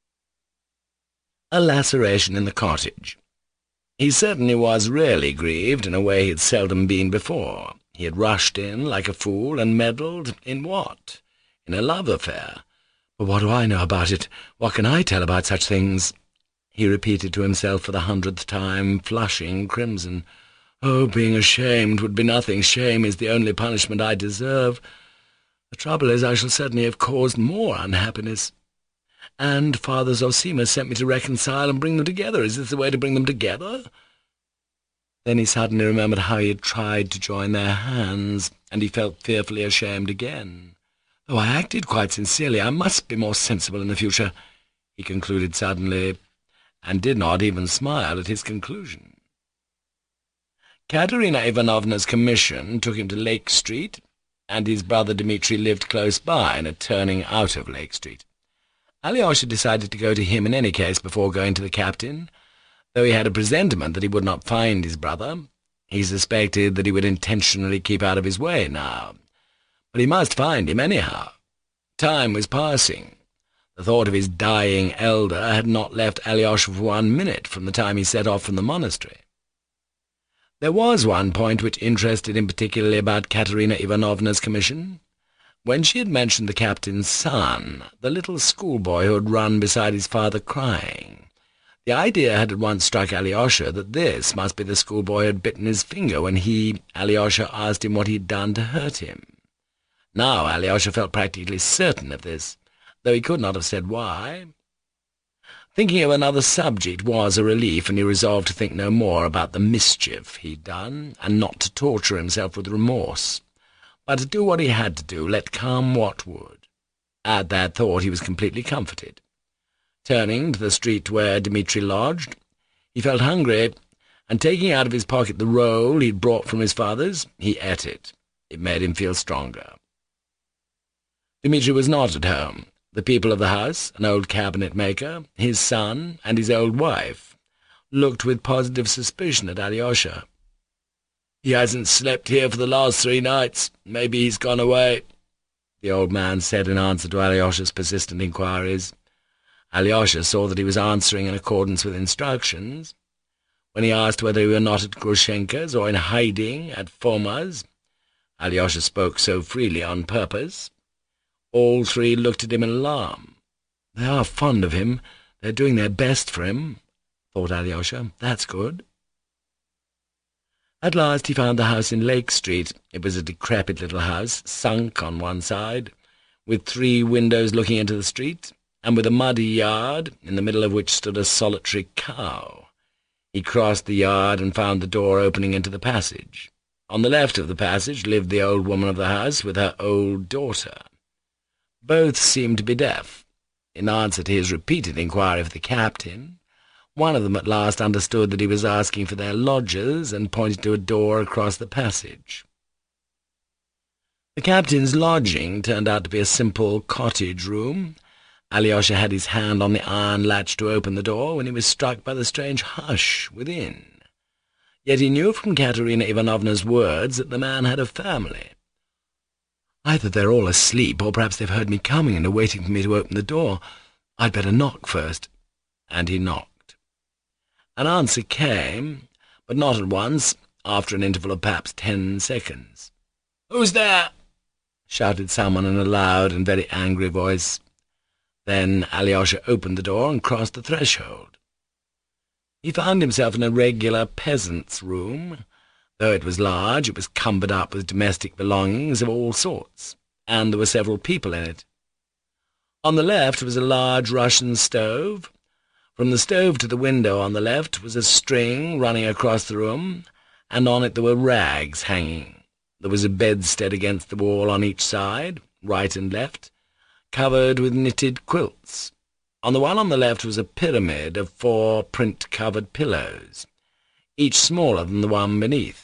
Speaker 1: A laceration in the cottage. He certainly was really grieved in a way he had seldom been before. He had rushed in like a fool and meddled in what? In a love affair. But what do I know about it? What can I tell about such things? he repeated to himself for the 100th time, flushing crimson. "Oh, being ashamed would be nothing. Shame is the only punishment I deserve. The trouble is, I shall certainly have caused more unhappiness. And Father Zosima sent me to reconcile and bring them together. Is this the way to bring them together?" Then he suddenly remembered how he had tried to join their hands, and he felt fearfully ashamed again. "Though I acted quite sincerely, I must be more sensible in the future," he concluded suddenly, and did not even smile at his conclusion. Katerina Ivanovna's commission took him to Lake Street, and his brother Dmitri lived close by in a turning out of Lake Street. Alyosha decided to go to him in any case before going to the captain, though he had a presentiment that he would not find his brother. He suspected that he would intentionally keep out of his way now, but he must find him anyhow. Time was passing. The thought of his dying elder had not left Alyosha for 1 minute from the time he set off from the monastery. There was one point which interested him particularly about Katerina Ivanovna's commission. When she had mentioned the captain's son, the little schoolboy who had run beside his father crying, the idea had at once struck Alyosha that this must be the schoolboy who had bitten his finger when he, Alyosha, asked him what he had done to hurt him. Now Alyosha felt practically certain of this, though he could not have said why. Thinking of another subject was a relief, and he resolved to think no more about the mischief he'd done, and not to torture himself with remorse, but to do what he had to do, let come what would. At that thought he was completely comforted. Turning to the street where Dmitri lodged, he felt hungry, and taking out of his pocket the roll he'd brought from his father's, he ate it. It made him feel stronger. Dmitri was not at home. The people of the house, an old cabinet-maker, his son, and his old wife, looked with positive suspicion at Alyosha. "He hasn't slept here for the last 3 nights. Maybe he's gone away," the old man said in answer to Alyosha's persistent inquiries. Alyosha saw that he was answering in accordance with instructions. When he asked whether he were not at Grushenka's or in hiding at Foma's, Alyosha spoke so freely on purpose. All 3 looked at him in alarm. "They are fond of him. They're doing their best for him," thought Alyosha. "That's good." At last he found the house in Lake Street. It was a decrepit little house, sunk on one side, with 3 windows looking into the street, and with a muddy yard, in the middle of which stood a solitary cow. He crossed the yard and found the door opening into the passage. On the left of the passage lived the old woman of the house with her old daughter. Both seemed to be deaf. In answer to his repeated inquiry for the captain, one of them at last understood that he was asking for their lodgers, and pointed to a door across the passage. The captain's lodging turned out to be a simple cottage room. Alyosha had his hand on the iron latch to open the door when he was struck by the strange hush within. Yet he knew from Katerina Ivanovna's words that the man had a family. "Either they're all asleep, or perhaps they've heard me coming and are waiting for me to open the door. I'd better knock first." And he knocked. An answer came, but not at once, after an interval of perhaps 10 seconds. "Who's there?" shouted someone in a loud and very angry voice. Then Alyosha opened the door and crossed the threshold. He found himself in a regular peasant's room. Though it was large, it was cumbered up with domestic belongings of all sorts, and there were several people in it. On the left was a large Russian stove. From the stove to the window on the left was a string running across the room, and on it there were rags hanging. There was a bedstead against the wall on each side, right and left, covered with knitted quilts. On the one on the left was a pyramid of 4 print-covered pillows, each smaller than the one beneath.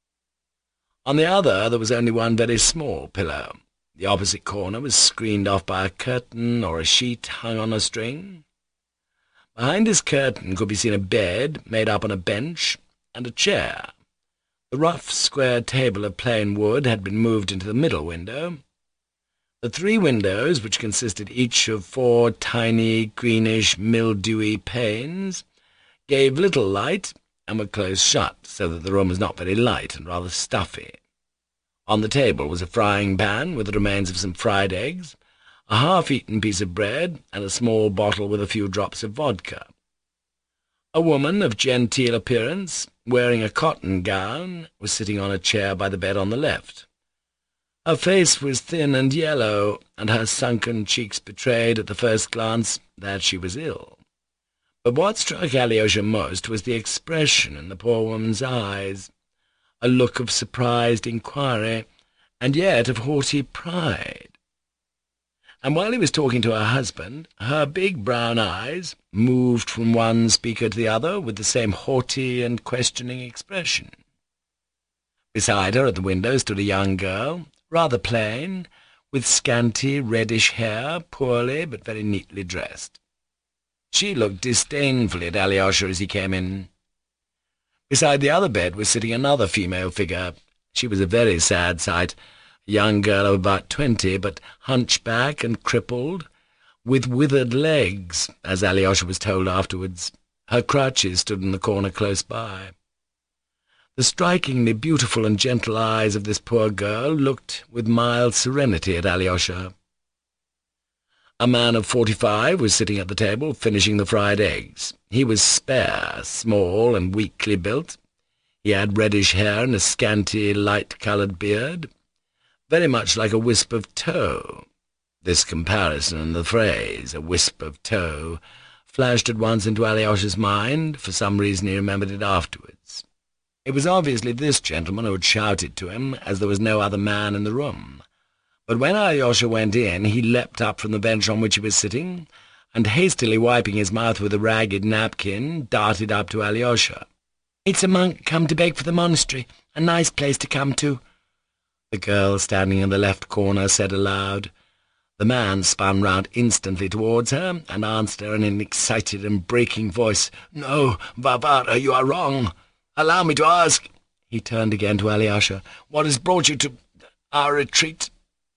Speaker 1: On the other there was only one very small pillow. The opposite corner was screened off by a curtain or a sheet hung on a string. Behind this curtain could be seen a bed made up on a bench and a chair. The rough square table of plain wood had been moved into the middle window. The 3 windows, which consisted each of 4 tiny, greenish, mildewy panes, gave little light, and were close shut, so that the room was not very light and rather stuffy. On the table was a frying pan with the remains of some fried eggs, a half-eaten piece of bread, and a small bottle with a few drops of vodka. A woman of genteel appearance, wearing a cotton gown, was sitting on a chair by the bed on the left. Her face was thin and yellow, and her sunken cheeks betrayed at the first glance that she was ill. But what struck Alyosha most was the expression in the poor woman's eyes, a look of surprised inquiry, and yet of haughty pride. And while he was talking to her husband, her big brown eyes moved from one speaker to the other with the same haughty and questioning expression. Beside her at the window stood a young girl, rather plain, with scanty reddish hair, poorly but very neatly dressed. She looked disdainfully at Alyosha as he came in. Beside the other bed was sitting another female figure. She was a very sad sight, a young girl of about 20, but hunchback and crippled, with withered legs, as Alyosha was told afterwards. Her crutches stood in the corner close by. The strikingly beautiful and gentle eyes of this poor girl looked with mild serenity at Alyosha. A man of 45 was sitting at the table, finishing the fried eggs. He was spare, small, and weakly built. He had reddish hair and a scanty, light-coloured beard, very much like a wisp of tow. This comparison and the phrase, a wisp of tow, flashed at once into Alyosha's mind. For some reason he remembered it afterwards. It was obviously this gentleman who had shouted to him, as there was no other man in the room. But when Alyosha went in, he leapt up from the bench on which he was sitting, and hastily wiping his mouth with a ragged napkin, darted up to Alyosha. "It's a monk come to beg for the monastery. A nice place to come to," the girl standing in the left corner said aloud. The man spun round instantly towards her, and answered her in an excited and breaking voice, "No, Varvara, you are wrong. Allow me to ask—" He turned again to Alyosha. "What has brought you to our retreat?"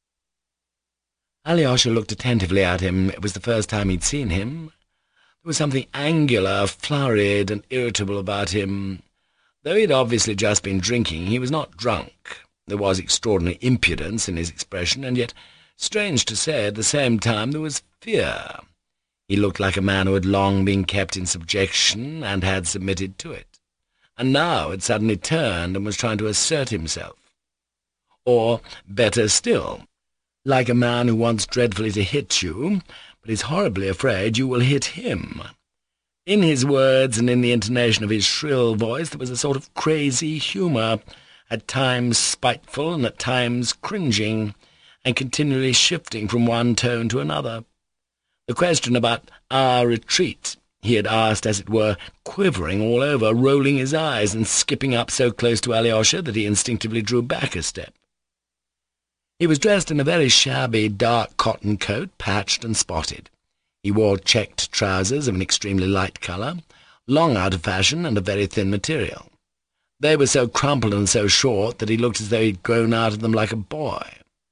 Speaker 1: Alyosha looked attentively at him. It was the first time he'd seen him. There was something angular, flurried, and irritable about him. Though he had obviously just been drinking, he was not drunk. There was extraordinary impudence in his expression, and yet, strange to say, at the same time there was fear. He looked like a man who had long been kept in subjection and had submitted to it, and now had suddenly turned and was trying to assert himself. Or, better still, like a man who wants dreadfully to hit you, but is horribly afraid you will hit him. In his words and in the intonation of his shrill voice there was a sort of crazy humour, at times spiteful and at times cringing, and continually shifting from one tone to another. The question about our retreat he had asked, as it were, quivering all over, rolling his eyes and skipping up so close to Alyosha that he instinctively drew back a step. He was dressed in a very shabby dark cotton coat, patched and spotted. He wore checked trousers of an extremely light colour, long out of fashion and of very thin material. They were so crumpled and so short that he looked as though he had grown out of them like a boy.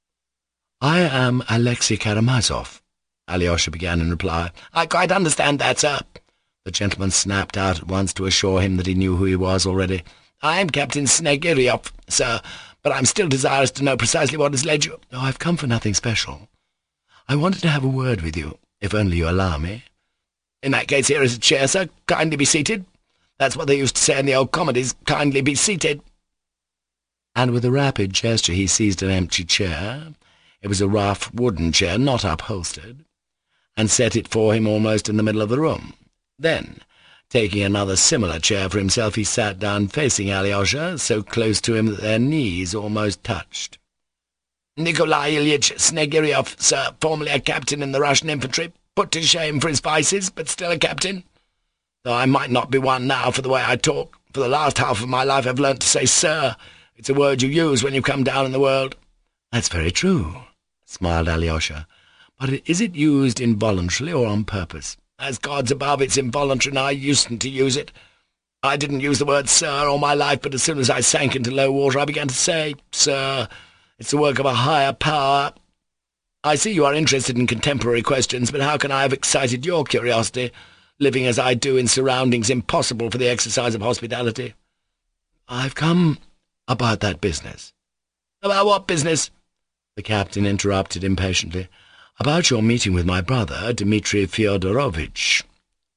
Speaker 1: "I am Alexei Karamazov," Alyosha began in reply. "I quite understand that, sir," the gentleman snapped out at once to assure him that he knew who he was already. "I am Captain Snegiryov, sir, but I'm still desirous to know precisely what has led you—" "Oh, I've come for nothing special. I wanted to have a word with you, if only you allow me." "In that case, here is a chair, sir. Kindly be seated. That's what they used to say in the old comedies, kindly be seated." And with a rapid gesture he seized an empty chair — it was a rough wooden chair, not upholstered — and set it for him almost in the middle of the room. Then, taking another similar chair for himself, he sat down facing Alyosha, so close to him that their knees almost touched. "Nikolai Ilyich Snegiryov, sir, formerly a captain in the Russian infantry, put to shame for his vices, but still a captain. Though I might not be one now for the way I talk. For the last half of my life I've learnt to say 'sir.' It's a word you use when you come down in the world." "That's very true," smiled Alyosha. "But is it used involuntarily or on purpose?" "As God's above, it's involuntary, and I usedn't to use it. I didn't use the word 'sir' all my life, but as soon as I sank into low water I began to say 'sir.' It's the work of a higher power. I see you are interested in contemporary questions, but how can I have excited your curiosity, living as I do in surroundings impossible for the exercise of hospitality?" "I've come about that business." "About what business?" the captain interrupted impatiently. "About your meeting with my brother, Dmitri Fyodorovitch."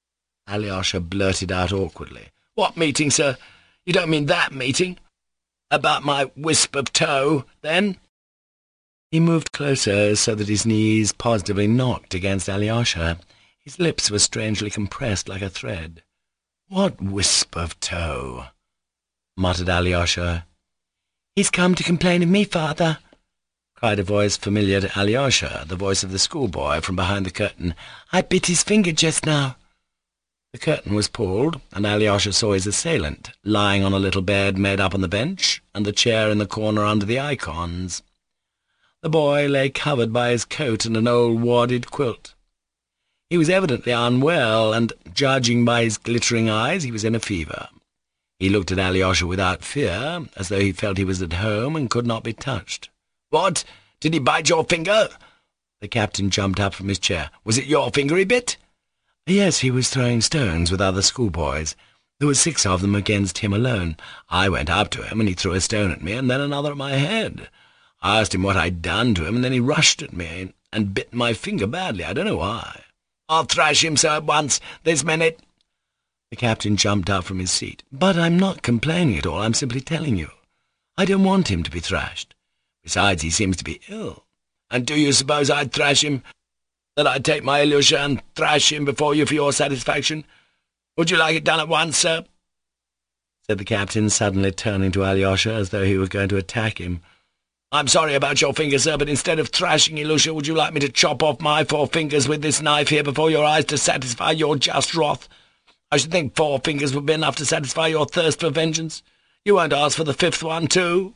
Speaker 1: Alyosha blurted out awkwardly. "What meeting, sir? You don't mean that meeting? About my wisp of toe, then?" He moved closer so that his knees positively knocked against Alyosha. His lips were strangely compressed like a thread. "What wisp of toe?" muttered Alyosha. "He's come to complain of me, father," cried a voice familiar to Alyosha, the voice of the schoolboy from behind the curtain. "I bit his finger just now." The curtain was pulled, and Alyosha saw his assailant, lying on a little bed made up on the bench, and the chair in the corner under the icons. The boy lay covered by his coat and an old wadded quilt. He was evidently unwell, and, judging by his glittering eyes, he was in a fever. He looked at Alyosha without fear, as though he felt he was at home and could not be touched. "What? Did he bite your finger?" The captain jumped up from his chair. "Was it your finger he bit?" "Yes, he was throwing stones with other schoolboys. There were 6 of them against him alone. I went up to him, and he threw a stone at me, and then another at my head. I asked him what I'd done to him, and then he rushed at me and bit my finger badly. I don't know why." "I'll thrash him, sir, at once, this minute." The captain jumped up from his seat. "But I'm not complaining at all. I'm simply telling you. I don't want him to be thrashed. Besides, he seems to be ill." "And do you suppose I'd thrash him? That I'd take my Ilyusha and thrash him before you for your satisfaction? Would you like it done at once, sir?" said the captain, suddenly turning to Alyosha as though he were going to attack him. "I'm sorry about your finger, sir, but instead of thrashing Ilyusha, would you like me to chop off my 4 fingers with this knife here before your eyes to satisfy your just wrath? I should think 4 fingers would be enough to satisfy your thirst for vengeance. You won't ask for the 5th one, too?"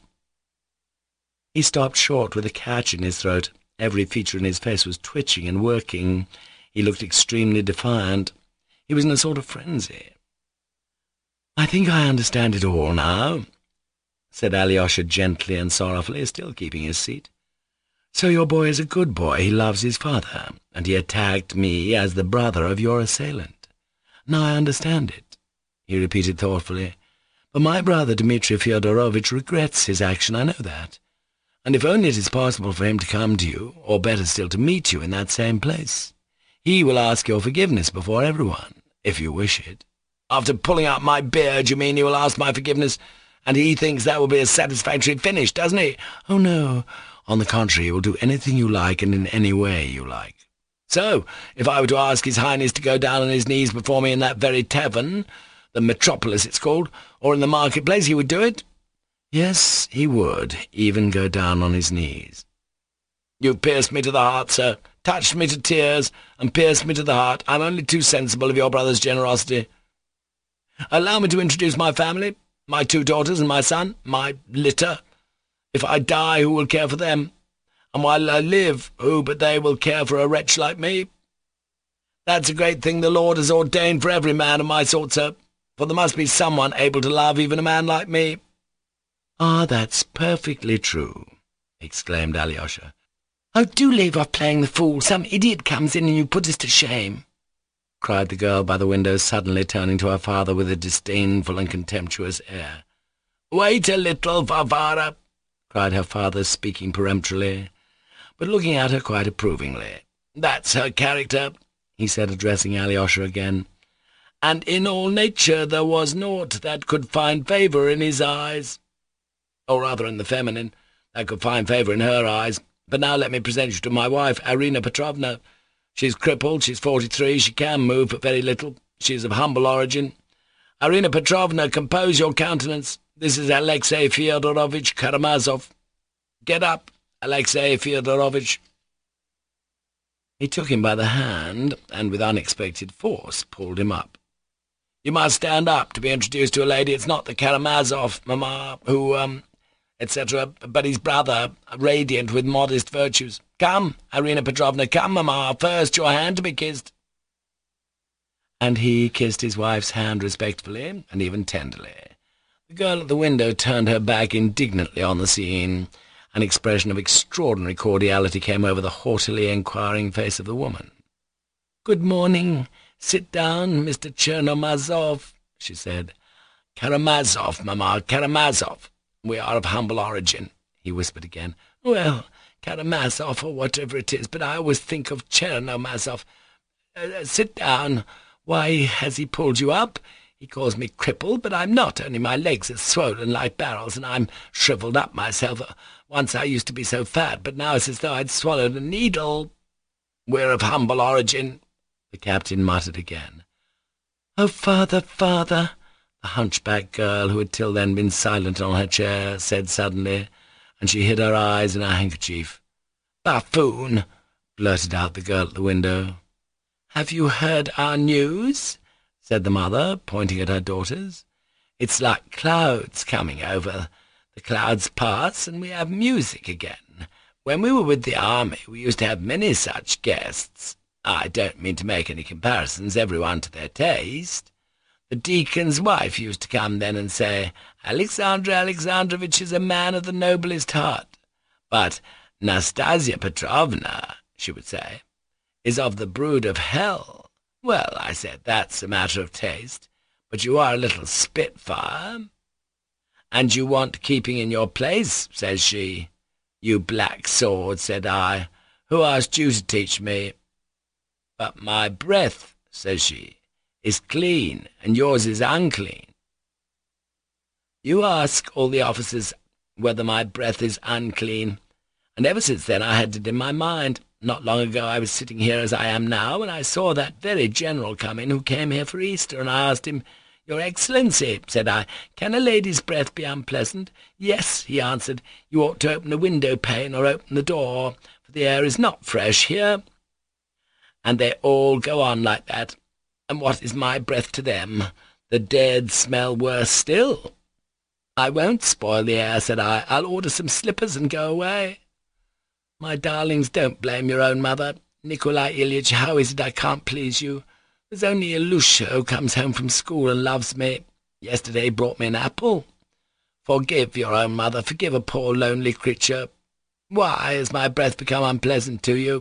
Speaker 1: He stopped short with a catch in his throat. Every feature in his face was twitching and working. He looked extremely defiant. He was in a sort of frenzy. "I think I understand it all now," said Alyosha gently and sorrowfully, still keeping his seat. "So your boy is a good boy. He loves his father, and he attacked me as the brother of your assailant. Now I understand it," he repeated thoughtfully. "But my brother Dmitri Fyodorovitch regrets his action, I know that. And if only it is possible for him to come to you, or better still to meet you in that same place, he will ask your forgiveness before everyone, if you wish it." "After pulling out my beard, you mean he will ask my forgiveness, and he thinks that will be a satisfactory finish, doesn't he?" "Oh, no. On the contrary, he will do anything you like and in any way you like." "So, if I were to ask His Highness to go down on his knees before me in that very tavern, the Metropolis it's called, or in the marketplace, he would do it?" "Yes, he would, even go down on his knees." "You've pierced me to the heart, sir, touched me to tears, and pierced me to the heart. I'm only too sensible of your brother's generosity. Allow me to introduce my family, my 2 daughters and my son, my litter. If I die, who will care for them? And while I live, who but they will care for a wretch like me? That's a great thing the Lord has ordained for every man of my sort, sir, for there must be someone able to love even a man like me." "Ah, that's perfectly true," exclaimed Alyosha. "Oh, do leave off playing the fool. Some idiot comes in and you put us to shame," cried the girl by the window, suddenly turning to her father with a disdainful and contemptuous air. "Wait a little, Varvara," cried her father, speaking peremptorily, but looking at her quite approvingly. "That's her character," he said, addressing Alyosha again. "And in all nature there was naught that could find favour in his eyes. Or rather in the feminine, that could find favour in her eyes. But now let me present you to my wife, Arina Petrovna. She's crippled, she's 43, she can move but very little. She is of humble origin. Arina Petrovna, compose your countenance. This is Alexey Fyodorovitch Karamazov. Get up, Alexey Fyodorovitch." He took him by the hand, and with unexpected force pulled him up. "You must stand up to be introduced to a lady. It's not the Karamazov, mamma, who, etc., but his brother, radiant with modest virtues. Come, Arina Petrovna, come, mamma, first your hand to be kissed." And he kissed his wife's hand respectfully and even tenderly. The girl at the window turned her back indignantly on the scene. An expression of extraordinary cordiality came over the haughtily inquiring face of the woman. "Good morning. Sit down, Mr. Chernomazov," she said. "Karamazov, mamma, Karamazov. We are of humble origin," he whispered again. "Well, Karamazov, or whatever it is, but I always think of Chernomazov. Sit down. Why has he pulled you up? He calls me crippled, but I'm not, only my legs are swollen like barrels, and I'm shriveled up myself. Once I used to be so fat, but now it's as though I'd swallowed a needle. We're of humble origin, the captain muttered again. Oh, father, father, the hunchback girl, who had till then been silent on her chair, said suddenly, and she hid her eyes in her handkerchief. Buffoon, blurted out the girl at the window. Have you heard our news? Said the mother, pointing at her daughters. It's like clouds coming over. The clouds pass, and we have music again. When we were with the army, we used to have many such guests. I don't mean to make any comparisons, everyone to their taste. The deacon's wife used to come then and say, Alexander Alexandrovitch is a man of the noblest heart. But Nastasia Petrovna, she would say, is of the brood of hell. Well, I said, that's a matter of taste, but you are a little spitfire. And you want keeping in your place, says she. You black sword, said I. Who asked you to teach me? But my breath, says she, is clean, and yours is unclean. You ask all the officers whether my breath is unclean, and ever since then I had it in my mind. Not long ago I was sitting here as I am now, and I saw that very general come in who came here for Easter, and I asked him, Your Excellency, said I, can a lady's breath be unpleasant? Yes, he answered, you ought to open the window-pane or open the door, for the air is not fresh here. And they all go on like that. And what is my breath to them? The dead smell worse still. I won't spoil the air, said I. I'll order some slippers and go away. My darlings, don't blame your own mother. Nikolai Ilyich, how is it I can't please you? There's only Ilusha who comes home from school and loves me. Yesterday he brought me an apple. Forgive your own mother, forgive a poor lonely creature. Why has my breath become unpleasant to you?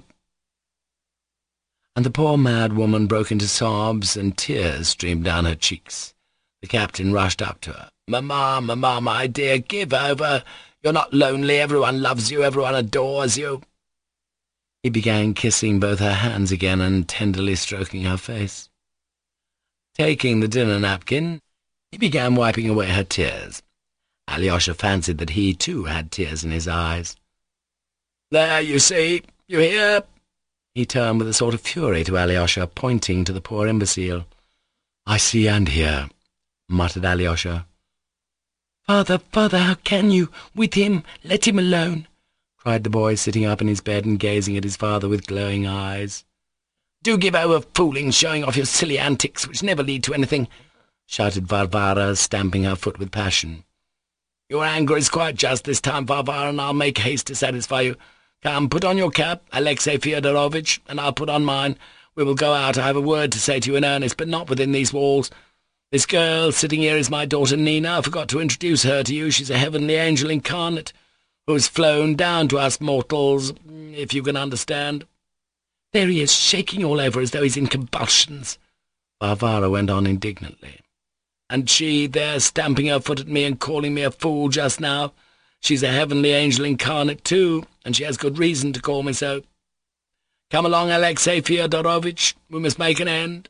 Speaker 1: And the poor mad woman broke into sobs, and tears streamed down her cheeks. The captain rushed up to her. Mamma, mamma, my dear, give over. You're not lonely, everyone loves you, everyone adores you. He began kissing both her hands again and tenderly stroking her face. Taking the dinner napkin, he began wiping away her tears. Alyosha fancied that he, too, had tears in his eyes. There, you see, you hear? He turned with a sort of fury to Alyosha, pointing to the poor imbecile. I see and hear, muttered Alyosha. Father, father, how can you? With him, let him alone, cried the boy, sitting up in his bed and gazing at his father with glowing eyes. Do give over fooling, showing off your silly antics, which never lead to anything, shouted Varvara, stamping her foot with passion. Your anger is quite just this time, Varvara, and I'll make haste to satisfy you. Come, put on your cap, Alexey Fyodorovitch, and I'll put on mine. We will go out. I have a word to say to you in earnest, but not within these walls. This girl sitting here is my daughter Nina. I forgot to introduce her to you. She's a heavenly angel incarnate, who has flown down to us mortals, if you can understand. There he is, shaking all over as though he's in convulsions, Varvara went on indignantly. And she there stamping her foot at me and calling me a fool just now. She's a heavenly angel incarnate too, and she has good reason to call me so. Come along, Alexey Fyodorovitch, we must make an end.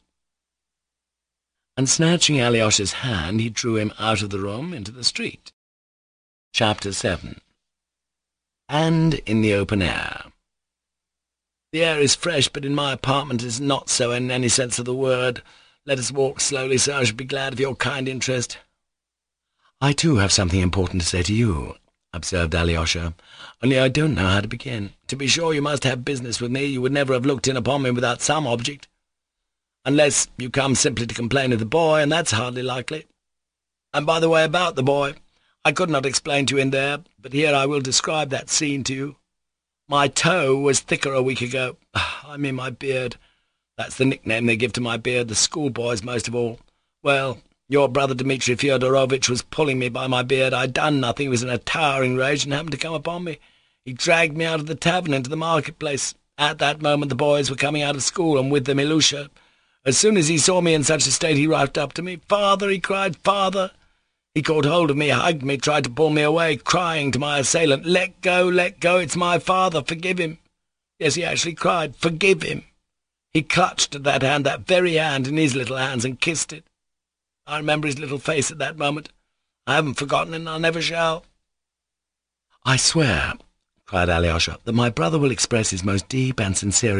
Speaker 1: And snatching Alyosha's hand, he drew him out of the room into the street. Chapter 7. And in the open air. The air is fresh, but in my apartment it is not so in any sense of the word. Let us walk slowly, sir. I should be glad of your kind interest. I too have something important to say to you, observed Alyosha, only I don't know how to begin. To be sure, you must have business with me. You would never have looked in upon me without some object. Unless you come simply to complain of the boy, and that's hardly likely. And by the way, about the boy, I could not explain to you in there, but here I will describe that scene to you. My toe was thicker a week ago. I mean my beard. That's the nickname they give to my beard, the schoolboys most of all. Well, your brother Dmitri Fyodorovitch was pulling me by my beard. I'd done nothing. He was in a towering rage and happened to come upon me. He dragged me out of the tavern into the marketplace. At that moment the boys were coming out of school, and with them Ilusha. As soon as he saw me in such a state, he rushed up to me. "Father," he cried, "father!" He caught hold of me, hugged me, tried to pull me away, crying to my assailant, let go, it's my father, forgive him." Yes, he actually cried, "Forgive him." He clutched at that hand, that very hand, in his little hands, and kissed it. I remember his little face at that moment. I haven't forgotten it, and I never shall." "I swear," cried Alyosha, "that my brother will express his most deep and sincere